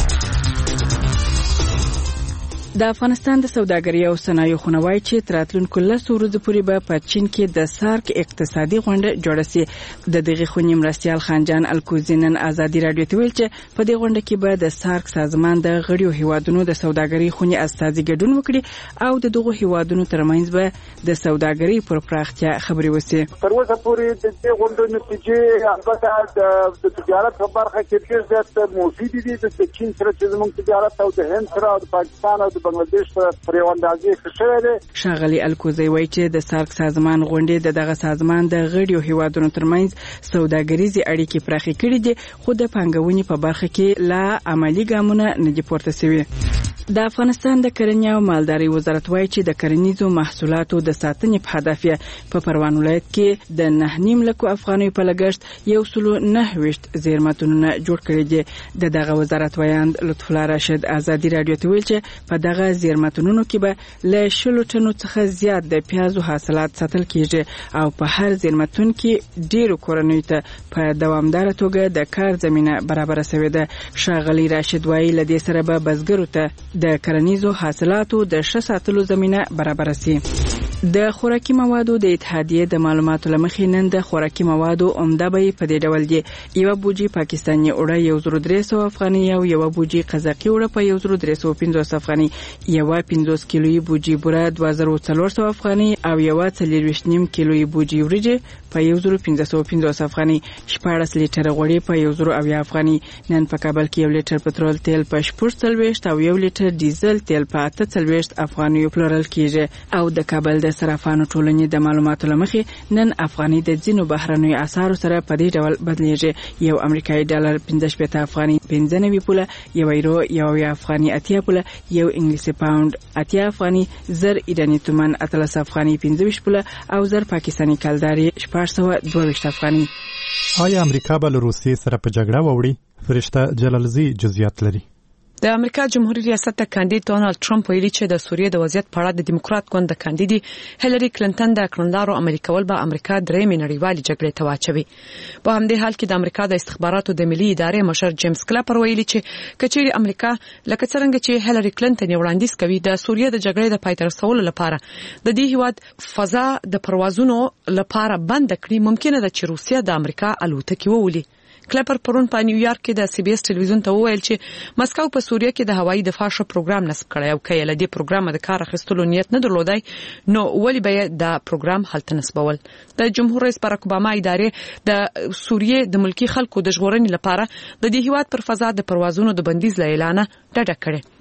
د افغانستان د سوداګرۍ او صنایعو خونوای چې تراتلونکو لسو ورځې پورې به په چین کې د سارک اقتصادي غونډه جوړه شي د دغه خونی مرستيال خانجان الکوزینن ازادي رادیو ته ویل چې په دې غونډه کې به د سارک سازمان د غړیو هیوادونو د سوداګرۍ خونی استازي ګډون وکړي او د دغه هیوادونو ترمنځ به د سوداګرۍ پر پراختیا خبرې وشي تر اوسه پورې د دې غونډې نتیجې البته د تجارت په برخه کې ډېر زیات مفید دي د چین سره چې زموږ تجارت او د هند سره او د پاکستان او بنگلاديش سره پریواندازي خښوي دي شاغلي الکوزي وایي چې د سارک سازمان غونډې د دغه سازمان د غړیو هیوادونو ترمنځ سوداګریزي اړیکې پراخې کړې دي خو د پانګونې په برخه کې لا عملی ګامونه نه دي پورته شوي د افغانستان د کرنې او مالدارۍ وزارت وایي چې د کرنیزو محصولاتو د ساتنې په هدف په پروان ولایت کې د نه نیم لکو افغانیو په لګښت یو سلو نه ویشت زیرمتونونه جوړ کړي دي د دغه وزارت ویاند لطف الله راشد ازادي رادیو ته ویل چې په دغه زیرمتونونو کې به له شلو ټنو څخه زیات د پیازو حاصلات ساتل کیږي او په هر زیرمتون کې ډیرو کورنیو ته په دوامدار توګه د کار زمينه برابر شوې ده شاغلي راشد وایي لدې سره به بزګرو ته د کرنیزو حاصلاتو د ښه ساتلو زمينه برابر شي د خوراکي موادو د اتحادیې د معلوماتو لمخې نن د خوراکي موادو عمده به په دې ډول دي یو بوجي پاکستاني اوړه یو زر درې سوه افغاني او یو بوجي قزاقي اوړه په یو زر درې سوه پنځوس افغاني یو پنځوس کیلویي بوجي بوره دوه زره څلور سوه افغاني او یو څلور ویشت نیم کیلویي بوجي وریجې په یو زر پنځه سوه پنځوس افغاني شپږ لیټر غوړي په یو زر او افغاني نن په کابل کې یو لیټر پټرول تیل په شپږ څلوېښت او یو لیټر ډیزل تیل په اته څلوېښت افغاني پلورل کیږي او د کابل د صرافانو ټولنې د معلوماتو لمخې نن افغاني د ځینو بهرنیو اسعارو سره په دې ډول بدلیږي یو امریکایي ډالر پنځه شپږ افغاني پنځه نوي پوله یو یورو یو افغاني اتیا پوله یو انګلیسي پاوند اتیا افغاني زر ایراني تومان اتلس افغاني پنځه ویشت پوله او زر پاکستاني کلداري شپږ سوه دوه ویشت افغاني آیا امریکا به له روسیې سره په جګړه ووړي فرشته جلالزی جزئیات لري د امریکا جمهوریت ریاست ته کاندید ډونالد ټرمپ ویلي چې د سوریې د وضعیت په اړه د دیموکرات ګوند د کاندیدي هیلری کلینټن د کړنلارو عملي کول به امریکا درېمې نړیوالې جګړې ته واچوي په همدې حال کې د امریکا د استخباراتو د ملي ادارې مشر جیمز کلاپر ویلي چې کچېری امریکا لکه څنګه چې هیلری کلینټن وړاندیز کوي د سوریې د جګړې د پای ته رسولو لپاره د دې هیواد فضا د پروازونو لپاره بند کړي ممکنه ده چې روسیا د امریکا الوتکې وولي کلپر پرون په نیویارک کې د سی بي اس ټلویزیون ته وویل چې مسکو په سوریه کې د هوایي دفاع شو پروګرام نصب کړی او کله له دې پروګرام د کار اخیستلو نیت نه درلودای نو ولی به د پروګرام هلته نسبول د جمهور رئیس باراک اوباما ادارې د سوریې د ملکی خلکو د ژغورنې لپاره د دې هیواد پر فضا د پروازونو د بندیز له اعلان ډډه کړې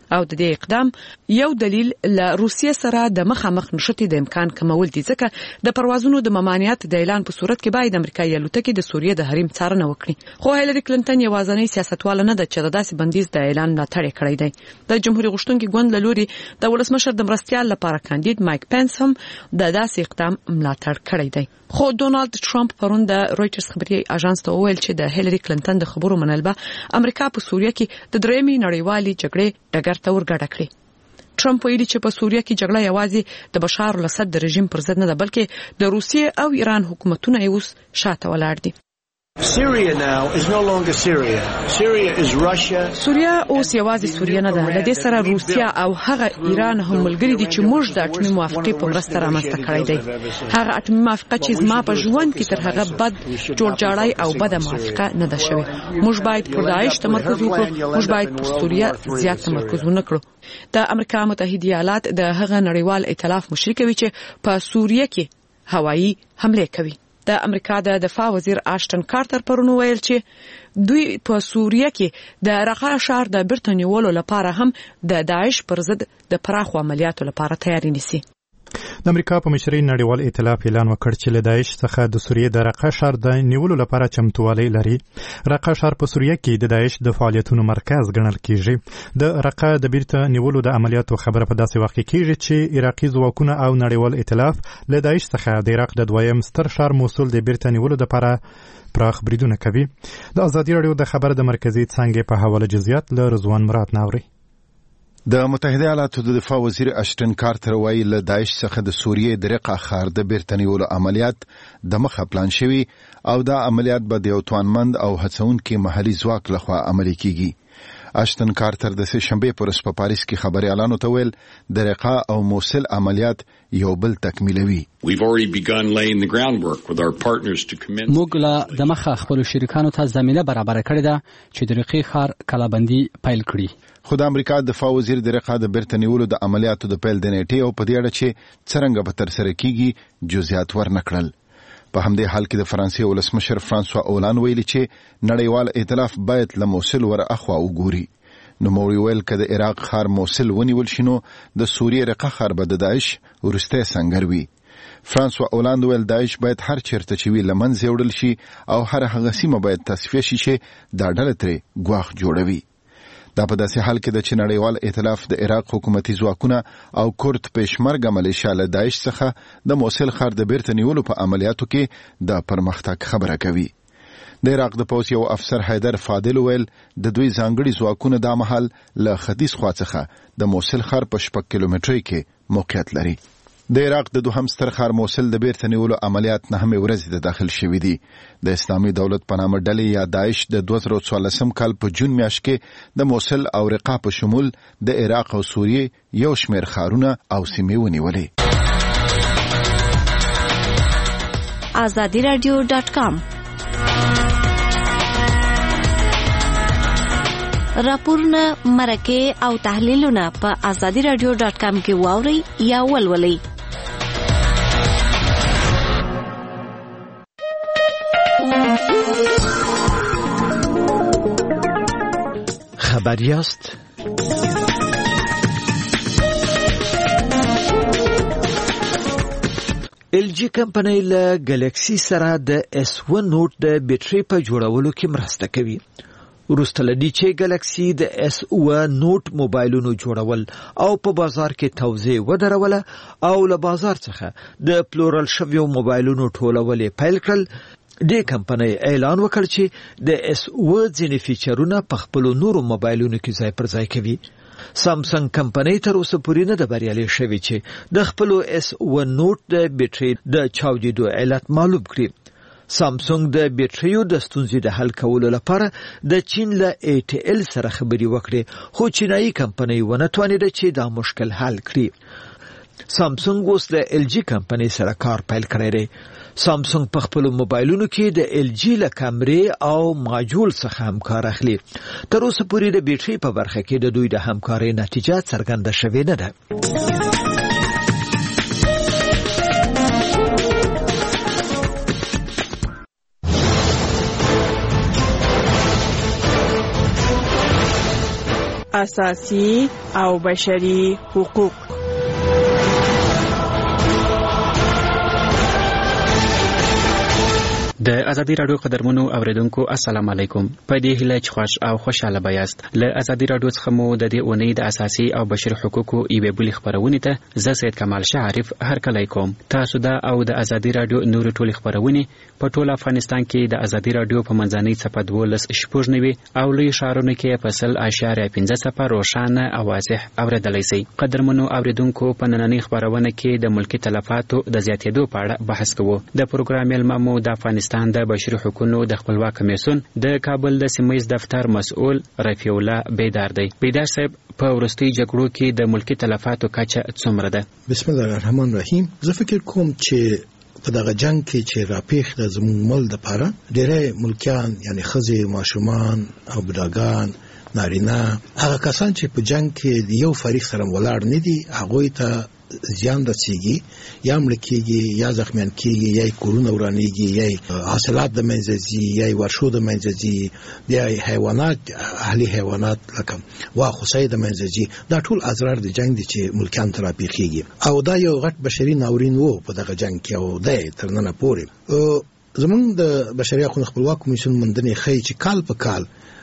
او د دې اقدام یو دلیل له روسیې سره د مخامخ نشټي د امکان کمول دي ځکه د پروازونو د ممانعت د اعلان په صورت کې باید امریکایي الوتکې د سوریې د حریم څارنه وکړي. خو هیلری کلینټن یوازینی سیاستواله نه ده چې د داسې بندیز د اعلان ملاتړ کړی دی. د جمهوریت غوښتونکي ګوند له لوري د ولسمشر د مرستيال لپاره کاندید مایک پنس هم د داسې اقدام ملاتړ کړی دی. خو ډونالد ټرمپ پرون د رويټرز خبري اژانس ته وویل چې د هیلری کلینټن د خبرو منل به امریکا په سوریه کې د درېمې نړیوالې جګړې ډګر ته ورګډه کړي. ټرمپ ویلي چې په سوریه کې جګړه یوازې د بشار الاسد د رژیم پر ضد نه ده بلکې د روسیې او ایران حکومتونه یې اوس شاته ولاړ دي. Syria now is no longer Syria. Syria is Russia. سوریا اوس یوازې سوریا نه ده، د دې سره روسیا او هغه ایران هم ملګري دي چې موږ د اټومي موافقې په مرسته رامنځته کړی دی. هغه اټومي موافقه چې زما په ژوند کې تر هغه بد جوړجاړی او بد موافقه نه ده شوې. موږ باید پر داعش تمرکز وکړو، موږ باید پر سوریا زیات تمرکز ونه کړو. د امریکا متحده ایالات د هغه نړیوال ائتلاف مشرک وي چې په سوریه کې هوایي حمله کوي. د امریکا د دفاع وزیر آشټن کارتر پرون ویل چې دوی په سوریه کې د رقه شهر د بیرته نیولو لپاره هم د داعش پر ضد د پراخو عملیاتو لپاره تیاری نیسي. د امریکا په مشرۍ نړیوال ائتلاف اعلان وکړ چې له داعش څخه د سوریې د رقه شهر د نیولو لپاره چمتووالی لري. رقه شهر په سوریه کې د داعش د فعالیتونو مرکز ګڼل کیږي. د رقه د بیرته نیولو د عملیاتو خبره په داسې وخت کې کیږي چې عراقي ځواکونه او نړیوال ائتلاف له داعش څخه د عراق د دویم ستر ښار موصل د بیرته نیولو لپاره پراخ بریدونه کوي. د ازادي راډیو د خبر د مرکزی څنګه په حواله جزئیات له رضوان مراد ناوري. د متحده ایالاتو د دفاع وزیر آشټن کارتر وایي له داعش څخه د سوریې د رقه ښار د بیرته نیولو عملیات د مخه پلان شوي او دا عملیات به د یو توانمند او هڅونکي محلي ځواک لخوا عملي کیږي. آشټن کارتر د سه شنبه پر ورځ په پاریس کې خبري اعلان وکړ د رقه او موصل عملیات یو بل تکمیلوي. We've already begun laying the groundwork with our partners to commence. موږ لا د مخه خپل شریکانو ته زمينه برابر کړې ده چې د رقه ښار کلابندي پیل کړي. خو د امریکا د دفاع وزیر د رقه د بیرته نیولو د عملیاتو د پیل د نیټې او په دې اړه چې څنګه به تر سره کیږي جزئیات ورنکړل. په همدې حال کې د فرانسې ولسمشر فرانسوا اولان ویلي چې نړیوال ائتلاف باید له موصل ور اخوا وګوري. نو موري ویل کده عراق ښار موصل ونیول شنو د سوریې رقه ښار به د داعش ورسته سنگر وي. فرانسوا اولان ویل داعش باید هر چیرته چې وی لمن زیوړل شي او هر هغه سیمه باید تصفیه شي چې دا ډله ترې ګواښ جوړوي. دا په داسې حال کې د چې نړیوال ائتلاف د عراق حکومتي ځواکونه او کورد پېشمرګه ملیشیا له داعش څخه د موصل ښار د بیرته نیولو په عملیاتو کې د پرمختګ خبره کوي. د عراق د پولیس یو افسر حیدر فاضل ویل د دوی ځانګړي ځواکونه د محل له ختیځ خوا څخه د موصل ښار په شپږ کیلومترۍ کې موقعیت لري. د عراق د دوهم ستر ښار موصل د بیرته نیولو عملیات نهمې ورځې د داخل شوي دي. د اسلامي دولت په نامه ډلې یا داعش د دوه زره څوارلسم کال په جون میاشت کې د موصل او رقه په شمول د عراق او سوریې یو شمېر ښارونه او سیمې ونیولې. آزادی رادیو ډاټ کام راپورونه مرکه او تحلیلونه په آزادی رادیو ډاټ کام کې واوري یا ولولئ. خبریاست ال جی کمپنۍ له ګلیکسي سره د اس ون نوٹ د بیټرۍ په جوړولو کې مرسته کوي. وروسته لدی چې ګلیکسي د اس ون نوٹ موبایلونو جوړول او په بازار کې توزیع ودروله او له بازار څخه د پلورل شویو موبایلونو ټولول پیل کړل. د کمپنۍ اعلان وکړ چې د اس او ځینې فیچرونه په خپل نورو موبایلونو کې ځای پر ځای کوي. سامسنګ کمپنۍ تر اوسه پورې نه د بریالي شوی چې د خپل اس او نوٹ د بیټرۍ د چاودیدو علت معلوم کړي. سامسنګ د بیټریو د ستونزې د حل کولو لپاره د چین له ای ټی ال سره خبرې وکړې خو چینایي کمپنۍ ونه توانیده چې دا مشکل حل کړي. سامسنګ اوس د ال جی کمپنۍ سره کار پیل کړی دی. سامسنګ په خپل موبایلونو کې د ال جی له کیمرې او ماجول څخه هم کار اخلي. تر اوسه پورې د بیټرۍ په برخه کې د دوی د همکارۍ نتیجه څرګنده شوې نه ده. اساسي او بشري حقوق. د ازادي رادیو قدرمنو اوریدونکو السلام علیکم. په دې هیله چې خوش او خوشاله بیاست. له ازادي رادیو څخه مو د دې اونۍ د اساسي او بشري حقوقو ایوې بلې خبرونه ته زه سید کمال شعرف هرکلی کوم. تاسو دا او د ازادي رادیو نور ټول خبرونه په ټول افغانستان کې د ازادي رادیو په منځنۍ صفحه دولس شپږ نوي او لوی شهرونو کې په سل اشاریه پنځه صفر روښانه او واضح اوریدلای شئ. قدرمنو اوریدونکو په نننۍ خبرونه کې د ملکی تلفاتو د زیاتېدو په اړه بحث کوو. د پروګرام ملمو د افغانستان د بشري حقوقو د خپلواک کمیسیون د کابل د سیمایي دفتر مسؤل رفیع الله بیدار دی. بیدار صاحب په ورستي جګړو کې د ملکی تلفاتو کچه څومره ده؟ بسم الله الرحمن الرحیم. زه فکر کوم چې په دغه جنگ کې چې راپېښ د زموږ مل د پاره ډېرې ملکیان یعنی ښځې، ماشومان او بډاګان، نارینه، هغه کسان چې په جنگ کې د یو فریق سره ولاړ نه دي، هغوی ته زیان رسیږي، یا مړه کېږي، یا زخمیان کېږي، یا کورونه ورانېږي، یا حاصلات د منځه ځي، یا ورشو د منځه ځي، یا حیوانات، اهلي حیوانات لکه واښ هوسۍ د منځه ځي. دا ټول اضرار د جنگ دي چې ملکیانو ته راپېښېږي او دا یو غټ بشري ناورین و په دغه جنگ کې او دی تر ننه پورې. زموږ د بشري حقوقو خپلواک کمیسیون موندنې ښیي چې کال په کال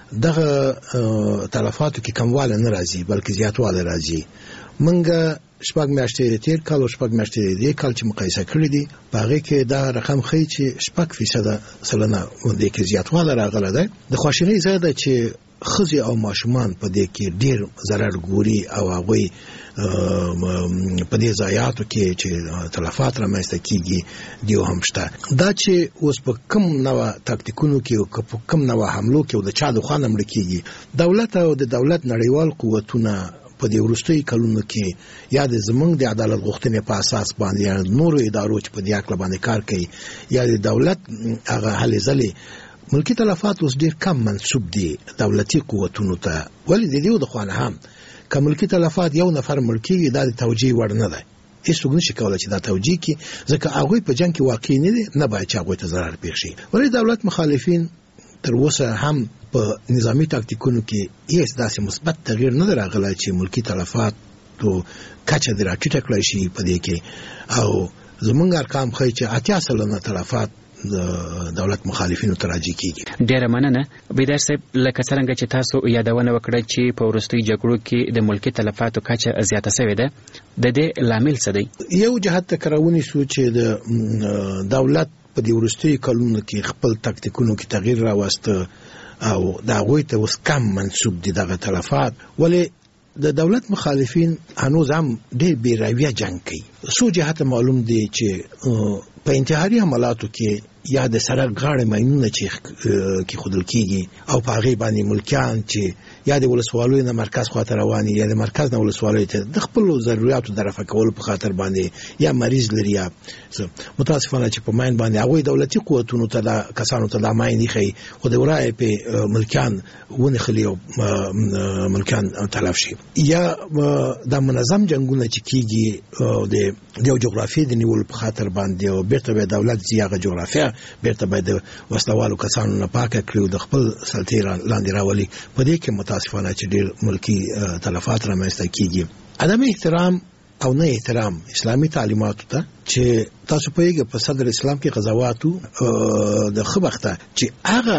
دغه تلفاتو کې کموالی نه راځي بلکې زیاتوالی راځي. موږ شپږ میاشتې تیر کال او شپږ میاشتې دې کال چې مقایسه کړې دي په هغې کې دا رقم ښیي چې شپږ فیصده سلنه دې کې زیاتوالی راغلی دی. د خواشینۍ ځای ده چې ښځې او ماشومان په دې کې ډېر ضرر ګوري او هغوی په دې ضایعاتو کې چې تلفات رامنځته کېږي دیو هم شته. دا چې اوس په کوم نوع تاکتیکونو کې او په کوم نوع حملو کې او د چا د خوا نه مړه کېږي، دولت او د دولت نړیوال قوتونه په دې وروستیو کلونو کې یا د زمونږ د عدالت غوښتنې په اساس باندې یا نورو ادارو چې په دې هکله باندې کار کوي یا د دولت هغه هلې ځلې ملکي تلفات اوس ډېر کم منسوب دي دولتي قوتونو ته. ولې د دې د خوا نه هم که ملکي تلفات یو نفر مړ کېږي دا د توجیه وړ نه دی. هېڅوک نشي کولی چې دا توجیه کړي ځکه هغوی په جنګ کې واقع نه دي، نه باید چې هغوی ته ضرر پېښ شي. ولې دولت مخالفین تر اوسه هم په نظامی تاکتیکونو کې هیڅ داسې مثبت تغییر نه راغلی چې ملکی تلفاتو کچه دې راټیټه کړی شي په دې کې. او زموږ ارقام ښیي چې اتیا سلنه تلفات د دولت مخالفینو ته راجع کېږي. ډېره مننه بیدار صاحب. لکه څرنګه چې تاسو یادونه وکړه چې په وروستیو جګړو کې د ملکي تلفاتو کچه زیاته شوې ده، د دې لامل څه دی؟ یو جهت ته که راونیسو چې د دولت په دې وروستیو کلونو کې خپل تاکتیکونو کې تغییر راوسته او د هغوی ته اوس کم منسوب دي دغه تلفات. ولې د دولت مخالفین هنوز هم ډېر بې رویه جنګ کوي. څو جهته معلوم دي چې په انتحاري حملاتو کې یا د سړک غاړې ماینونه چې کېښودل کېږي او په هغې باندې ملکیان چې یا د ولسوالیو نه مرکز خواته روان یا د مرکز نه ولسوالیو ته د خپلو ضرورتو د رفع کولو په خاطر باندې یا مریض لري یا متاسفانه چې په ماین باندې هغوی دولتي قوتونو ته دا کسانو ته دا ماین ایښی خو د ورایه پې ملکیان ونښلي او ملکیان تلف شي. یا دا منظم جنګونه چې کېږي د یو جغرافیې د نیولو په خاطر باندې او بیرته به دولت ځي هغه جغرافیه بیرته باید د وسلوالو کسانو نه پاکه کړي او د خپل سلطې لاندې راولي. په دې کې متاسفانه چې ډېر ملکي تلفات رامنځته کېږي. عدم احترام او نه احترام اسلامي تعلیماتو ته چې تاسو پوهیږئ په صدر اسلام کې قضاواتو د ښه بخته چې هغه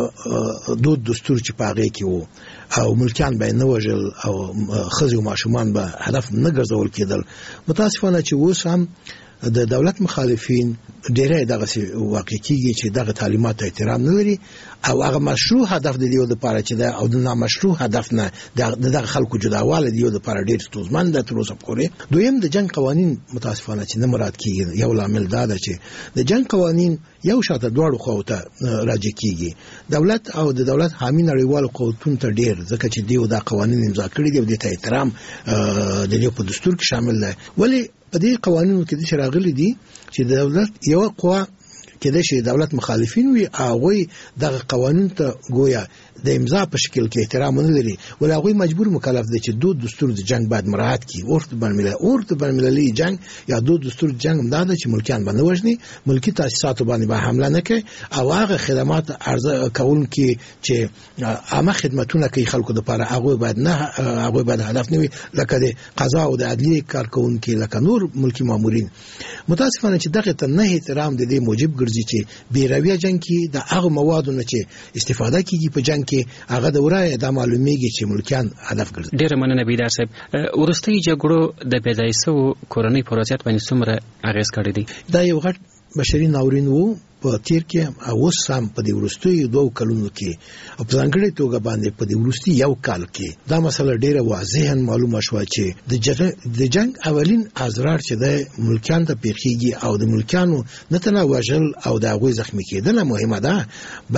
دود دستور چې په هغې کې و او ملکیان به یې نه وژل او ښځې او ماشومان به هدف نه ګرځول کېدل. متاسفانه چې اوس هم د دولت مخالفین ډېری دغسې واقع کېږي چې دغه تعلیمات ته احترام نه لري او هغه مشروع هدف د دیو دپاره چې ده او د نامشروع هدف نه د دغه خلکو جداواله د دیو دپاره ډېر ستونزمن ده تر اوسه پورې. دویم د جنګ قوانین متاسفانه چې نه مراعات کېږي. یو لامل دا ده چې د جنګ قوانین یو شاته دواړو خواو ته راجع کېږي. دولت او د دولت حامي نړیوالو قوتونو ته ډېر ځکه چې دیو دا قوانین امضا کړي دي او دې ته احترام د دیو په دستور کې شامل دی. ولې په دې قوانینو کې داسې راغلي دي چې د دولت یوه قوه کېدای شي دولت مخالفین وي هغوی دغه قوانین ته ګویا د امضا په شکل کې احترام نه لري ول هغه مجبور مکلف دي چې دوه دستور د جنگ باید مراعات کړي ورته بنمله ورته بنمللي جنگ یا دوه دستور جنگ هم دا چې ملکیان باندې وژني ملکی تاسیسات باندې به حمله نه کوي او هغه خدمات ارزه کول کې چې عامه خدماتونه کوي خلکو د لپاره هغه باید نه هغه باید هدف نه وي لکه د قضا او د عدلیه کارکونکو لکه نور ملکی مامورین متاسفانه چې دغه ته نه احترام د دې موجب ګرځي چې بیرویه جنگ کې د هغه موادو نه چې استفاده کیږي په جنگ کې هغه د ورای د معلومیږي چې ملکیان هدف ګرځي. ډیر مننه بیدار صاحب. ورستۍ جګړو د پیدایسو کورنۍ پروژې باندې څومره اغیز کړی دی؟ دا یو غټ بشري ناورین وو په تیر کې او سم په دې ورستۍ دوه کلونو کې او په ځانګړي توګه باندې په دې ورستۍ یو کال کې دا مسله ډیره واضح معلومه شو چې د جنگ اولین ازرار چې د ملکیان ته پیخیږي او د ملکیانو نه تنه وژل او د هغوی زخمی کېدل مهمه ده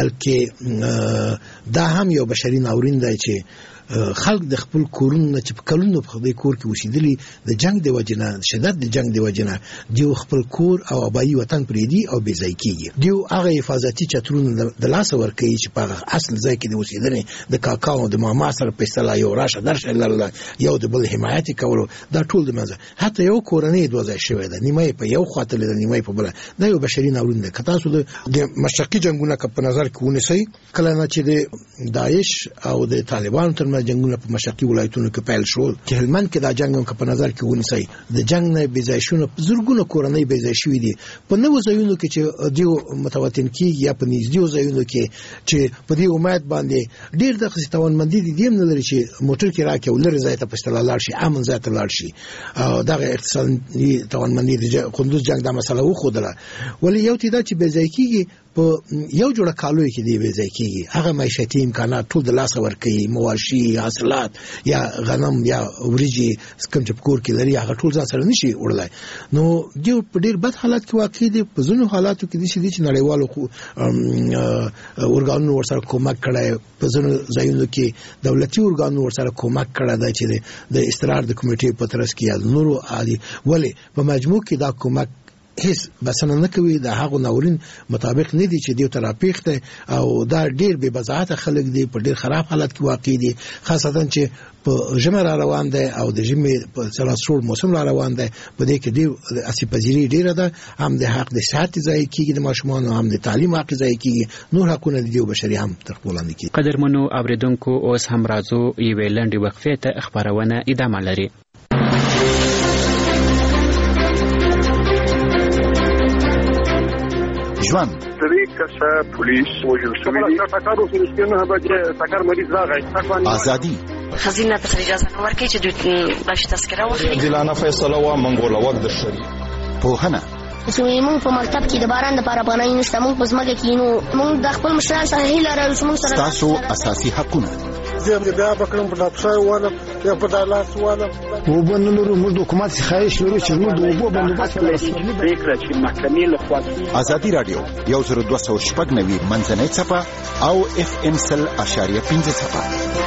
بلکې دا هم یو بشري ناورین دی چې خلق د خپل کورونو چې په کلونو په دې کور کې اوسېدلي د جنگ د وجنه شدت د جنگ د وجنه دیو خپل کور او آبایی وطن پریدي او بې ځای کېږي دیو هغه حفاظتي چترونه د لاس ورکوي چې په اصل ځای کې د اوسېدنې د کاکاو د ماما سره په اصطلاح یو راشه درشه لاله یو د بل حمایت کولو دا ټول د منځه حتی یو کورنۍ دوه ځای شوی ده نیمه په یو خاطر ده نیمه په بل دا یو بشري ناورین ده. که تاسو د مشرقي جنگونه په نظر کې ونیسئ کله نه چې د داعش او د طالبانو ترمنځ جنگونه په مشرقي ولایتونو کې پیل شول چې هلمند کې دا جنگ هم په نظر کې ونیسئ د جنگ نه بې ځای شونه زرګونه کورنۍ بې ځای شوي دي په نوو ځایونو کې چې دیو متوطن کېږي یا په نږدې ځایونو کې چې په دې امید باندې ډېر دغسې توانمندي دي دې هم نه لري چې موټر کې راکړي او لرې ځای ته په اصطلاح لاړ شي امن ځای ته لاړ شي او دغه اقتصادي توانمندي د قندوز جنگ دا مسله وښودله ولې یو تی دا چې بې ځای کېږي په یو جوړه کالوي کې دی بې ځای کېږي هغه معیشتي امکانات ټول د لاسه ورکوي مواشي حاصلات یا غنم یا وریجې کوم چې په کور کې لري هغه ټول ځان سره نشي وړلای نو دیو په ډېر بد حالت کې واقع دي په ځینو حالاتو کې دي چې نړیوالو اورګانونو ورسره کومک کړی په ځینو ځایونو کې دولتي اورګانونو ورسره کومک کړی دی چې د استقرار د کمیټې په ترڅ کې یا نورو عادي ولې په مجموع کې دا کومک هیڅ بسنه نه کوي د هغو ناورین مطابق نه دي چې دیو تراپیخ ده او دا ډیر بې بضاعت خلک دي په ډیر خراب حالت کې واقع دي خاصتا چې په ژمه را روان ده او د ژمي په سراسر موسم را روان ده په دې کې دی اسی پذیری ډیره ده هم د حق د صحت ځای کېږي د ماشومان هم د تعلیم حق ځای کېږي نور حقونه دي بشري هم تر وړاندې کېږي. قدرمنو اوریدونکو اوس هم راځو یوې لنډې وقفې ته خبرونه ادامه لري. ژوند طریقه پولیس وجل شوی دی تاکارو سرسکنه بچه تاکار مریض راغی ازادي خزینه ته اجازه ورکړي چې دوی باش تذکره واخلي دلانه فیصله وا منګوله وخت د شری پوهنه چې موږ په مکتب کې د باران لپاره باندې نشته موږ په ځمکه کې نو موږ د خپل مشران سره هیله لرو چې موږ سره تاسو اساسي حقونه زه بیا بکرم په ډاکټر والا یا په دالاس والا وبنلو موږ د حکومت خواهش لرو چې موږ د وبو بندوبست کړو فکر چې محکمې له خوا ازادي رادیو یو زر دوه سوه شپږ نوي منځنۍ صفه او اف ام سل اشاریه پنځه صفه.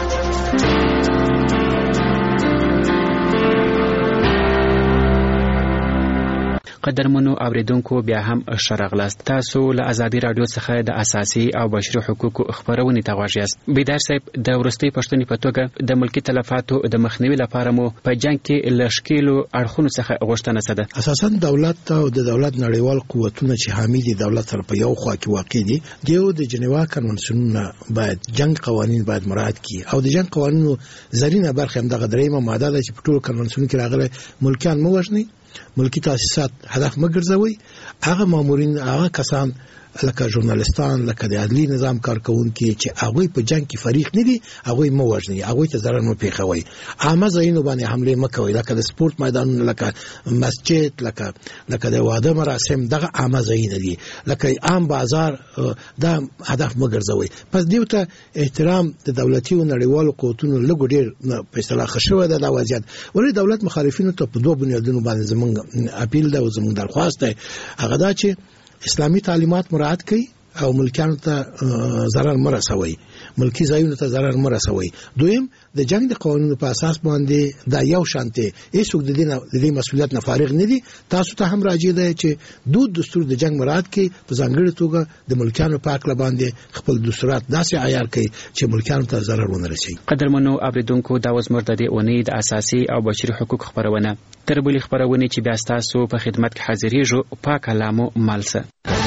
قدرمنو اوریدونکو بیا هم شرغلاست تاسو له ازادي رادیو څخه د اساسي او بشري حقوقو خبرونه ته غواړئ. بیدار صاحب د ورستۍ پښتني په توګه د ملکی تلفاتو د مخنیوي لپاره مو په جنگ کې لشکېلو اړخونو څخه غوښتنه سده اساسا دولت او د دولت نړیوال قوتونه چې حامي دي دولت سره په یو خوا کې واقع دي دیو د جنیوا کنونسیونونه باید جنگ قوانین باید مراعات کړي او د جنگ قوانینو زرینه برخه هم دغه دریمه ماده ده چې په ټول کنونسیون کې راغلي ملکیان مو وژني ملکی تاسیسات هدف مګرځوي هغه مامورین هغه کسان لکه ژورنالستان لکه د عدلی نظام کارکونکي چې هغه په جنگ کې فریق نه دي هغه مو وژني هغه ته ضرر مو پیښوي عامه ځایونو باندې حمله مکوي لکه د سپورت میدانونو لکه مسجد لکه لکه د واده مراسم دغه عامه ځایونه دي لکه عام بازار دا هدف مګرځوي پس دیو ته احترام د دولتي او نړیوالو قوتونو لګو ډیر په اصطلاح خشوه ده د وضعیت ولې دولت مخالفینو ته په دوه بنیادونو باندې زمونږ اپیل ده او زمونږ درخواست ده هغه دا چې اسلامی تعلیمات مراعات کړي او ملکیانو ته ضرر مرسوي ملکی ځایونو ته ضرر مرسوي دویم د جنگ د قانونو په اساس باندې دا یو شانته هیڅوک د دې د دې مسولیت نه فارغ نه دي. تاسو ته هم راځي دی چې دود دستور د جنگ مراد کې په ځانګړي توګه د ملکیانو په حق باندې خپل دستورات داسې عیار کوي چې ملکیانو ته ضرر ونه رسي. قدرمنو اوریدونکو دا وزمر د دې اونۍ د اساسي او بشري حقوق خبرونه تر بلې خبرونه چې بیا تاسو په خدمت کې حاضرېږو پاک کلامو مالسه.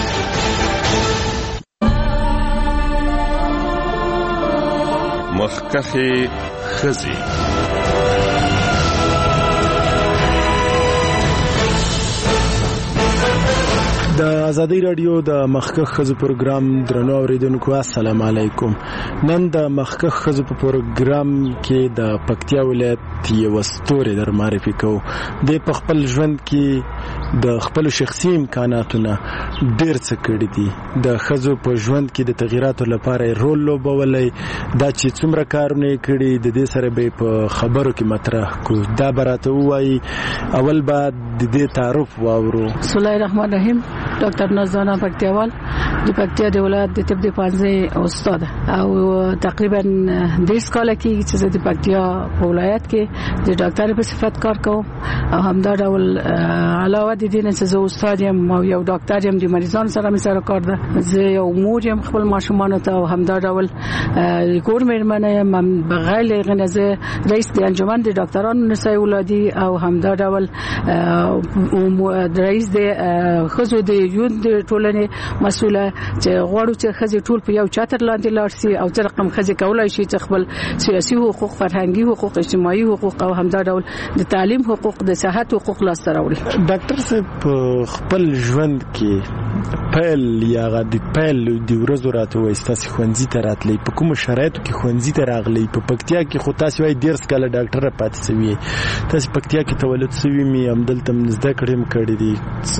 مخکخي خزي د ازادي رادیو د مخکخ خزو پروګرام درنو اوریدونکو السلام علیکم. نن د مخکخ خزو په پروګرام کې د پکتیا ولایت یو ستوري در معرفي کوو. د خپل ژوند کې د خپل شخصي امکاناتونه ډیر څه کړی دي. د خزو په ژوند کې د تغیراتو لپاره رول لوبولای دا چې څومره کارونه کړی د دې سره به په خبرو کې مطرح کو. دا براته وایي اول بعد د دې تعارف واورو. بسم الله الرحمن الرحیم. ډاکټر نازانا پکتیوال د پکتیا د ولایت د طب د پانځه استاد او تقریبا دیرش کال کې چې د پکتیا په ولایت کې د ډاکټر په صفت کار کوم او همدا ډول علاوه د دې نه چې زه استاد یم او یو ډاکټر یم د مریضانو سره مې سره کار ده. زه یو مور یم خپل ماشومان ته او همدا ډول کور مېرمنه یم بغیر غنزه رئیس د انجمن د ډاکټرانو نسای ولادي او همدا ډول رئیس د خزو د یون د ټولنې مسوله چې غواړو چې خزي ټول په یو چاتر لاندې لاړ شي او چې رقم خزي کولای شي چې خپل سیاسي حقوق، فرهنګي حقوق، اجتماعي حقوق او همدا ډول د تعلیم حقوق، د صحت حقوق لاسته راوړي. ډاکټر صاحب خپل ژوند کې پیل یا غدي پیل د ورځو راته وایستاسي خوندزي ته راتلی په کوم شرایطو کې خوندزي ته راغلی؟ په پکتیا کې خو تاسو وايي ډیر سکاله ډاکټر پاتې سوي. تاسو پکتیا کې تولد سوي می هم دلته زده کړم کړی دي.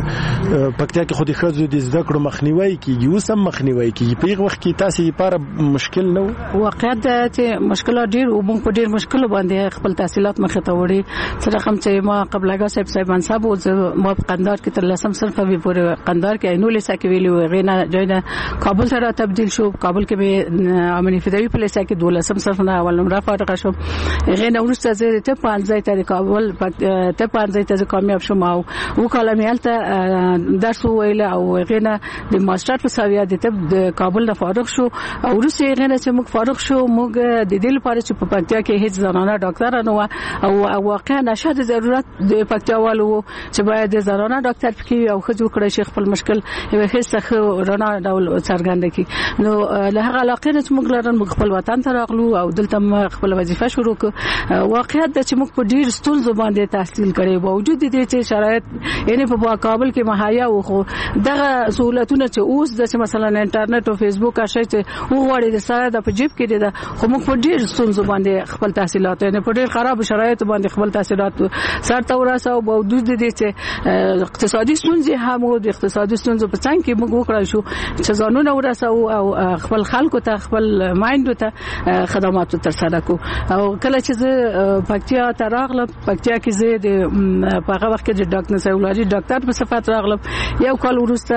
پکتیا کې خو د خزو د زده کړو مخنیوي کیږي، اوس هم مخنیوي کیږي. په هغه وخت کې تاسو لپاره مشکل نه و؟ واقعیت دا چې مشکلات ډیر او موږ په ډیر مشکل باندې خپل تحصیلات مخه ته وړي. سره کوم چې ما قبلګه صاحب صاحب منصب او ما په قندار کې تر لسم صنف به پورې قندار کې اینو لیسا کې ویلو غینا جوینه کابل سره تبدیل شو. کابل کې به امنی فدوی په لیسا کې دولسم صنف نه اول نمره فارغ شوم. غینا ورسته زه ته پانځه ته کابل ته پانځه ته کامیاب شوم او وکاله مېلته درس ویل او غینا د ماستر په ساویا د طب د کابل نه فارغ شو. او ورسته غینا چې موږ فارغ شو موږ د دې لپاره چې په پکتیا کې هیڅ زنانه ډاکټر نه او واقعا نشه د ضرورت د پکتیاوالو چې باید د زنانه ډاکټر پکې او خځو کړی شي خپل مشکل یو هیڅ رڼا ډول څرګند کی. نو له هغه علاقه چې موږ لرن موږ خپل وطن ته راغلو او دلته خپل وظیفه شروع کړ. واقعیت د چې موږ په ډیر ستونزو باندې تحصیل کړی باوجود د دې چې شرایط یعنی په کابل کې مهیا و خو دغه سہولتونه چې اوس د مثلا انټرنیټ او فیسبوک اشای ته وغوړي د سره د په جیب کې دي خو موږ په ډیر ستونزو باندې خپل تحصیلات یعنی په ډیر خراب شرایط باندې خپل تحصیلات سر ته ورساو باوجود د دې چې اقتصادي ستونزې هم او د اقتصادي ستونزو په څنګه کې موږ وکړای شو چې ځانونه ورساو او خپل خلکو ته خپل مایندو ته خدمات تر سره کو. او کله چې زه پکتیا ته راغلم پکتیا کې زه د په هغه وخت کې د ډاکټر نسایولادي ډاکټر په صفت راغلم. یو کال وروسته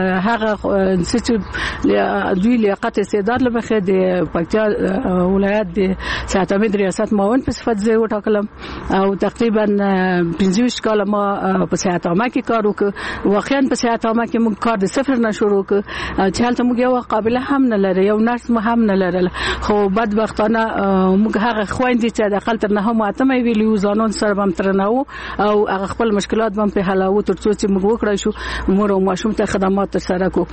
هغه انسټیټیوټ دوی لیاقت استعداد لمخه د پکتیا ولایت د صحت امید ریاست معاون په صفت زه وټاکلم او تقریبا پنځه کال ما په صحت عامه کې کار وکړ. واقعا په صحت عامه کې موږ کار د صفر نه شروع کړ چې حالت موږ یو قابله هم نه لري یو نرس مو هم نه لرل. خو بدبختانه موږ هغه خويندې چې د خپل تر نه هم اتمه ویلو ځانون سره هم ترناو او هغه خپل مشکلات هم په حلو ترڅو چې موږ وکړای شو مور او ماشوم ته خدمات تر سره کو.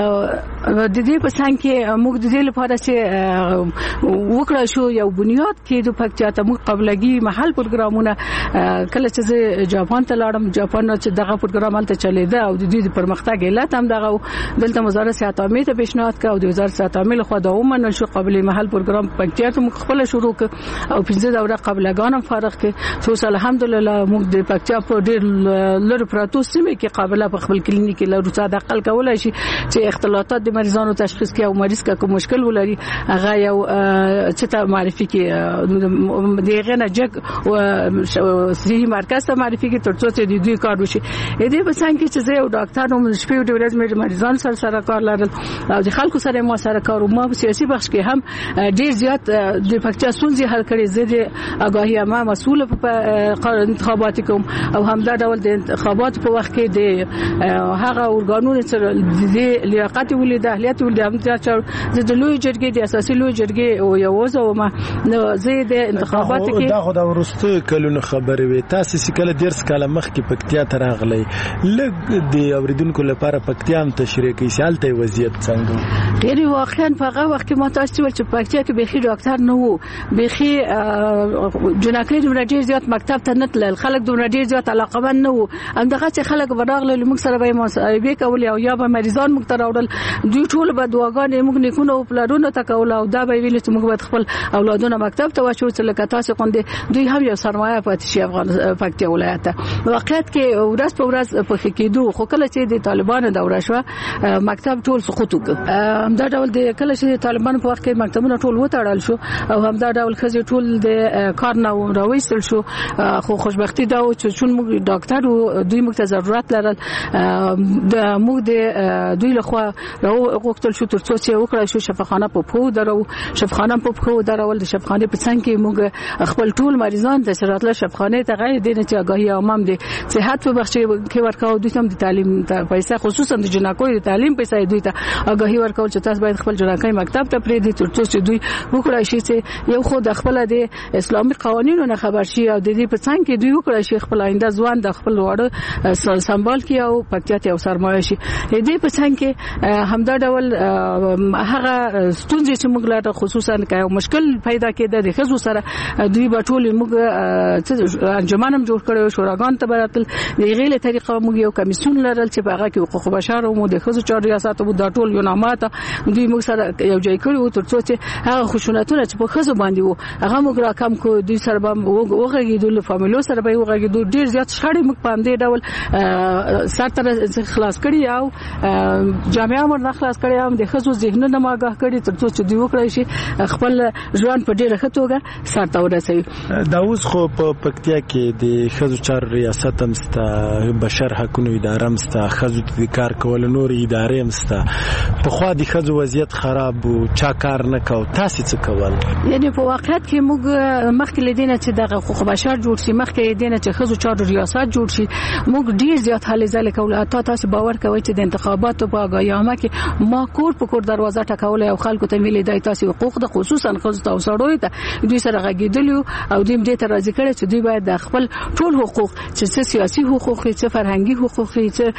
د دې په څنګه کې موږ د دې لپاره چې وکړای شو یو بنیاد کې د پکتیا ته موږ قبلګي محل پروګرامونه کله چې جاپان ته لاړم جاپان چې دغه پروګرام هلته چلیده او د دې پرمختګ علت هم دغه دلته وزارت صحت عامه ته پیشنهاد کړ او د وزارت صحت عامه له خوا د عموما شو قبلي محل پروګرام پکتیا ته موږ خپل شروع کړ او پنځه دوره قبلګان هم فارغ کړ. سو الحمدلله موږ د پکتیا په ډیر لږ پراتو سیمه کې قابله په خپل کلینیک کې لرو څه د عقل کولای شي چې اختلاطات د مریضانو تشخیص کې او مریض کا کوم مشکل ولري هغه یو چې ته معرفي کې دغه نه جګ او صحي مرکز ته معرفي کې ترڅو چې د دوی کار وشي. دې په څنګه چې زه یو ډاکټر نوم شپې پیو د ورځ مریضان سره سره کار لرل او د خلکو سره ما سره کار ما په سیاسي بخش کې هم ډیر زیات د پکتیا ستونزې حل کړي زه د آگاهي عامه مسؤل په انتخابات کوم او همدا ډول د انتخابات په وخت کې د هغه اورګانونو سره د لیاقت ولې د اهلیت ولې هم چې د لوی جرګې د اساسي لوی جرګې او یو وزو ما نو زه د انتخابات کې دا خو دا ورسته کلونه خبرې وي تاسو چې کله ډیر کاله مخکې پکتیا ته راغلی لږ د اوریدونکو لپاره پکتیا هم تشریح کوي سالته وضعیت څنګه یعنی واقعا په هغه وخت کې ما تاسو ول چې پکتیا کې بخي ډاکټر نه وو بخي جنکې د ډیر زیات مکتب ته نه تلل خلک د ډیر زیات علاقمند نه وو همدغه چې خلک ورغله موږ سره به مصاحبه کول او یا به مریضان موږ ته راوړل دوی ټول به دعاګانې موږ نیکونه او پلارونه ته کول او دا به ویل چې موږ به خپل اولادونه مکتب ته واچو چې لکه تاسو خوندې دوی هم یو سرمایه پاتې شي افغان پکتیا ولایت واقعیت کې ورځ په ورځ په کېدو خو کله چې د طالبانو دوره شو مکتب ټول سقوط وکړ همدا ډول د کله چې طالبانو په وخت کې مکتبونه ټول وتړل شو او همدا ډول خزي ټول د کار نه راوېستل شو خو خوشبختی دا و چې چون موږ ډاکټر او دوی موږ ته ضرورت لرل د موږ د دوی لخوا راوغوښتل شو ترڅو چې وکړای شو شفاخانه په پخو درو شفاخانه په پخو درول د شفاخانه په څنګه کې موږ خپل ټول مریضان د شراتله شفاخانه ته غیر دي چې آگاهي عامه دي صحت په بخش کې ورکاو دوی هم د تعلیم پیسې خصوصا د جنکو د تعلیم پیسې دوی ته آگاهي ورکول چې تاسو باید خپل جنکای مکتب ته پرې دي ترڅو چې دوی وکړای شي چې یو خو د خپل د اسلامي قوانینو نه خبر شي او د دې په څنګه کې دوی وکړای شي خپل آینده ځوان د خپل وړ سمبال کی او پکتیا ته سرمایه شي دې په څنګه کې همدا ډول هغه ستونزې چې موږ لاره خصوصا کوي مشکل پیدا کېده د خزو سره دوی په ټول موږ انجمنم جوړ کړو شوراګان ته براتل د غیله طریقه موږ یو کمیسیون لرل چې په هغه کې حقوق بشر او د خزو چار ریاست او د ټول یو نامات دوی موږ سره یو ځای کړو ترڅو چې هغه خشونتونه چې په خزو باندې وو هغه موږ راکم کو دوی سره به وګورګي د فامیلو سره به وګورګي ډیر زیات شخړې موږ په دې ډول ساتره خلاص کړی او جامعه مر نه خلاص کړی هم د خزو ذهنونه ماګه کړی ترڅو چې دوی وکړي شي خپل ژوند په ډیره خطوګه ساتو ورسوي دا اوس خو په پکتیا کې د خزو چار ریاست هم ستا بشر حقوقو اداره هم ستا خزو د کار کول نور ادارې هم ستا په خوا د خزو وضعیت خراب او چا کار نه کو تاسو څه کول یعنی په واقعیت کې موږ مخکې لیدنه چې دغه حقوق بشر جوړ شي مخکې لیدنه چې خزو چار ریاست جوړ شي موږ ډیر زیات حل ځل کول اته تاسو باور کوئ چې د انتخاباتو په آگاهي عامه کې ما کور په کور دروازه ټکول او خلکو ته ویلې دای تاسو حقوق د خصوصا خزو ته وسړوي ته دوی سره غږیدل او دوی دې ته راځي کړي چې دوی باید د خپل ټول حقوق چې سیاسي حقوق چې فرهنګي حقوق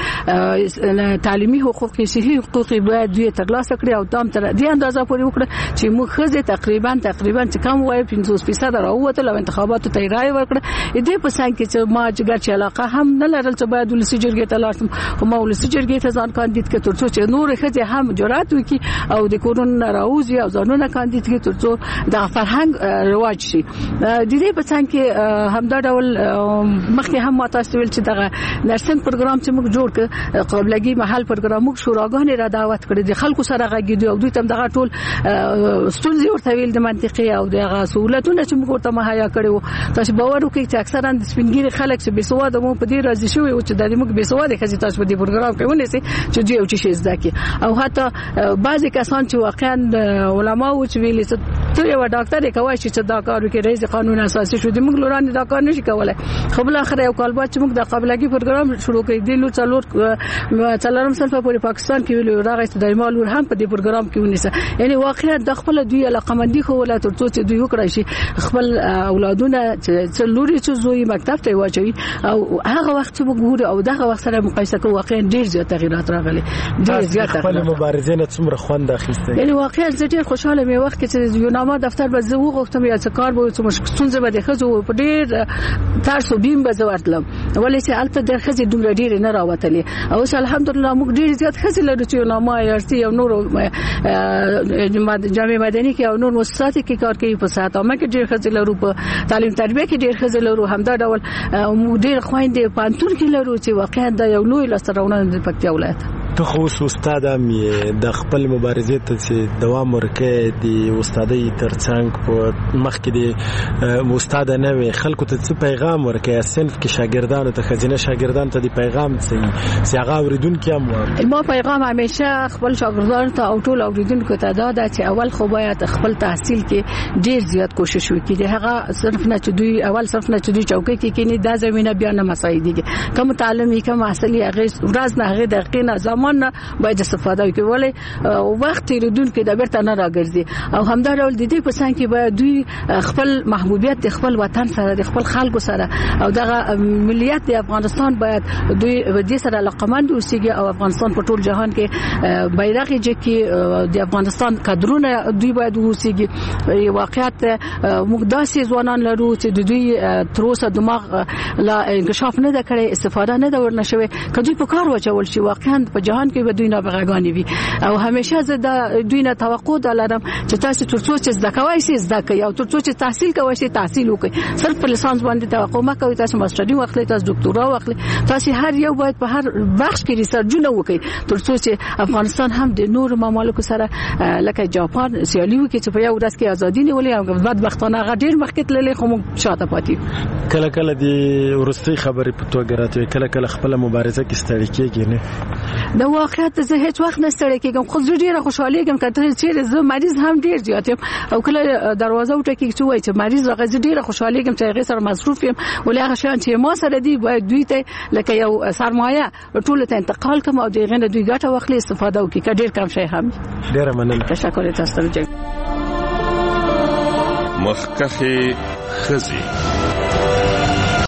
چې تعلیمي حقوق صحي حقوق باید دوی ترلاسه کړي او تام تر دې اندازه پورې وکړي چې موږ خزه تقریبا تقریبا چې کم وای پنځوس فیصد راووتل او انتخاباتو ته رائے ورکړه دې په څنګه کې چې ما جګر چې علاقه هم نه لرل چې باید ولسی جرګې ته لاړم او ما ولسی جرګې ته ځان کاندید کړ ترڅو چې نور خزه هم جرأت وکړي او د کورون راوځي او ځانونه کاندید کړي ترڅو د فرهنګ رواج شي د دې په څنګه کې همدا ډول مخکې هم تاسو ویل چې دغه نرسنګ پروګرام چې موږ جوړ کړ قابلګي محل پروګرام موږ شوراګانې را دعوت کړې د خلکو سره غږیدو او دوی تم دغه ټول ستونزې ورته ویل د منطقي او دغه سہولتونه چې موږ ورته مهیا کړو تاسو باور وکړئ چې اکثرا د سپینګری خلک چې بسواده مو په دې راځي شوی او چې د موږ بسواده خزي تاسو په دې پروګرام کې ونیسي چې دوی او چې زده کی او حتی بعضی کسان چې واقعا علما او چې ویل چې ته یو ډاکټر کوي چې دا کار وکړي رئیس قانون اساسي شو د موږ لوران دا کار نشي کولای خو بل اخر یو کال بعد چې موږ د قابلګي پروګرام شروع کړی دی لو څلور څلورم سال په پاکستان کې ویل راغی د ایمال هم په دې پروګرام کې ونیسه یعنی واقعا د خپل دوی علاقمندي خو ولا ترڅو چې دوی وکړي شي خپل اولادونه چې لوري چې زوی مکتب ته واچوي او هغه وخت چې وګوري او دغه وخت سره مقایسه کوو واقعا ډیر زیات تغیرات راغلي ډیر زیات خپل مبارزې نه څومره خوند اخیسته یعنی واقعا زه ډیر خوشاله مې وخت چې یو نامه دفتر به زه وغوښتم یا څه کار به څه مشکلونه به د خزو په ډیر تاسو بیم به زه ورتلم ولې چې البته د خزې دومره ډیر نه راوتلې او الحمدلله موږ ډیر زیات خزې لرو چې نامه یارتي او نور جامع مدني کې او نور مؤسسات کې کار کوي په ساعت او مکه ډیر خزې لرو په تعلیم تربیه کې ډیر خزې لرو همدا ډول موږ ډیر خويندې پانتون کې لرو چې واقعا د یو لوی لاسته راوړنه د پکتیا ولایت ته خو استاد هم د خپل مبارزې ته چې دوام ورکړي د استادۍ ترڅنګ په مخ کې د استاد نه وي خلکو ته څه پیغام ورکړي صنف کې شاګردانو ته خزینه شاګردانو ته د پیغام څه چې هغه اوریدونکو هم ما پیغام همیشه خپل شاګردانو ته او ټول اوریدونکو ته دا ده چې اول خو باید خپل تحصیل کې ډیر زیات کوشش وکړي د هغه صرف نه چې دوی اول صرف نه چې دوی چوکۍ کې کېني دا زمينه بیا نه مساعدېږي کوم تعلیمي کوم اصلي هغه ورځ نه هغه دقیقه زمان نه باید استفاده وکړي ولې وخت تیریدونکو د بیرته نه راګرځي او همدا ډول د دې په څنګه کې باید دوی خپل محبوبیت د خپل وطن سره د خپل خلکو سره او دغه ملیت د افغانستان باید دوی د سره علاقمند اوسېږي او افغانستان په ټول جهان کې بیرغ کې د افغانستان کادرونه دوی باید اوسېږي واقعیت موږ داسې ځوانان لرو چې د دوی تر اوسه دماغ لا انکشاف نه کړي استفاده نه ورنه شوی کدی په کار واچول شي واقعا په جهان کې به دوی نه بغاګانی وي او همیشه زه د دوی نه توقع لرم چې تاسو ترڅو چې زده کوئ شي زده کوئ او ترڅو چې تحصیل کوئ شي تحصیل وکړئ صرف په لیسانس باندې توقع مه کوئ تاسو ماستري واخلئ تاسو ډاکټورا واخلئ تاسو هر یو باید په هر بخش کې ریسرچونه وکړئ ترڅو چې افغانستان هم د نور ممالکو سره لکه جاپان سیالي وکړي چې په یو ورځ کې ازادي نیولې او بدبختانه هغه ډیر مخکې تللې خو موږ شاته پاتې کله کله د ورستي خبرې په توګه راته کله کله خپل مبارزه کې ستړي کېږي نه د واقعیت زه هیڅ وخت نه ستړي کېږم خو زه ډیره خوشاله یم کله چې زه مریض هم ډیر زیات یم او کله دروازه وټکي چې وایي چې مریض راغی زه ډیره خوشاله یم چې هغه سره مصروف یم ولې هغه شان چې ما سره دی باید دوی ته لکه یو سرمایه ټول ته انتقال کوم او دغه نه دوی ګټه واخلي استفاده وکړي کډیر کم شي هم ډیره مننه تشکر تاسو ته مخکخي خزي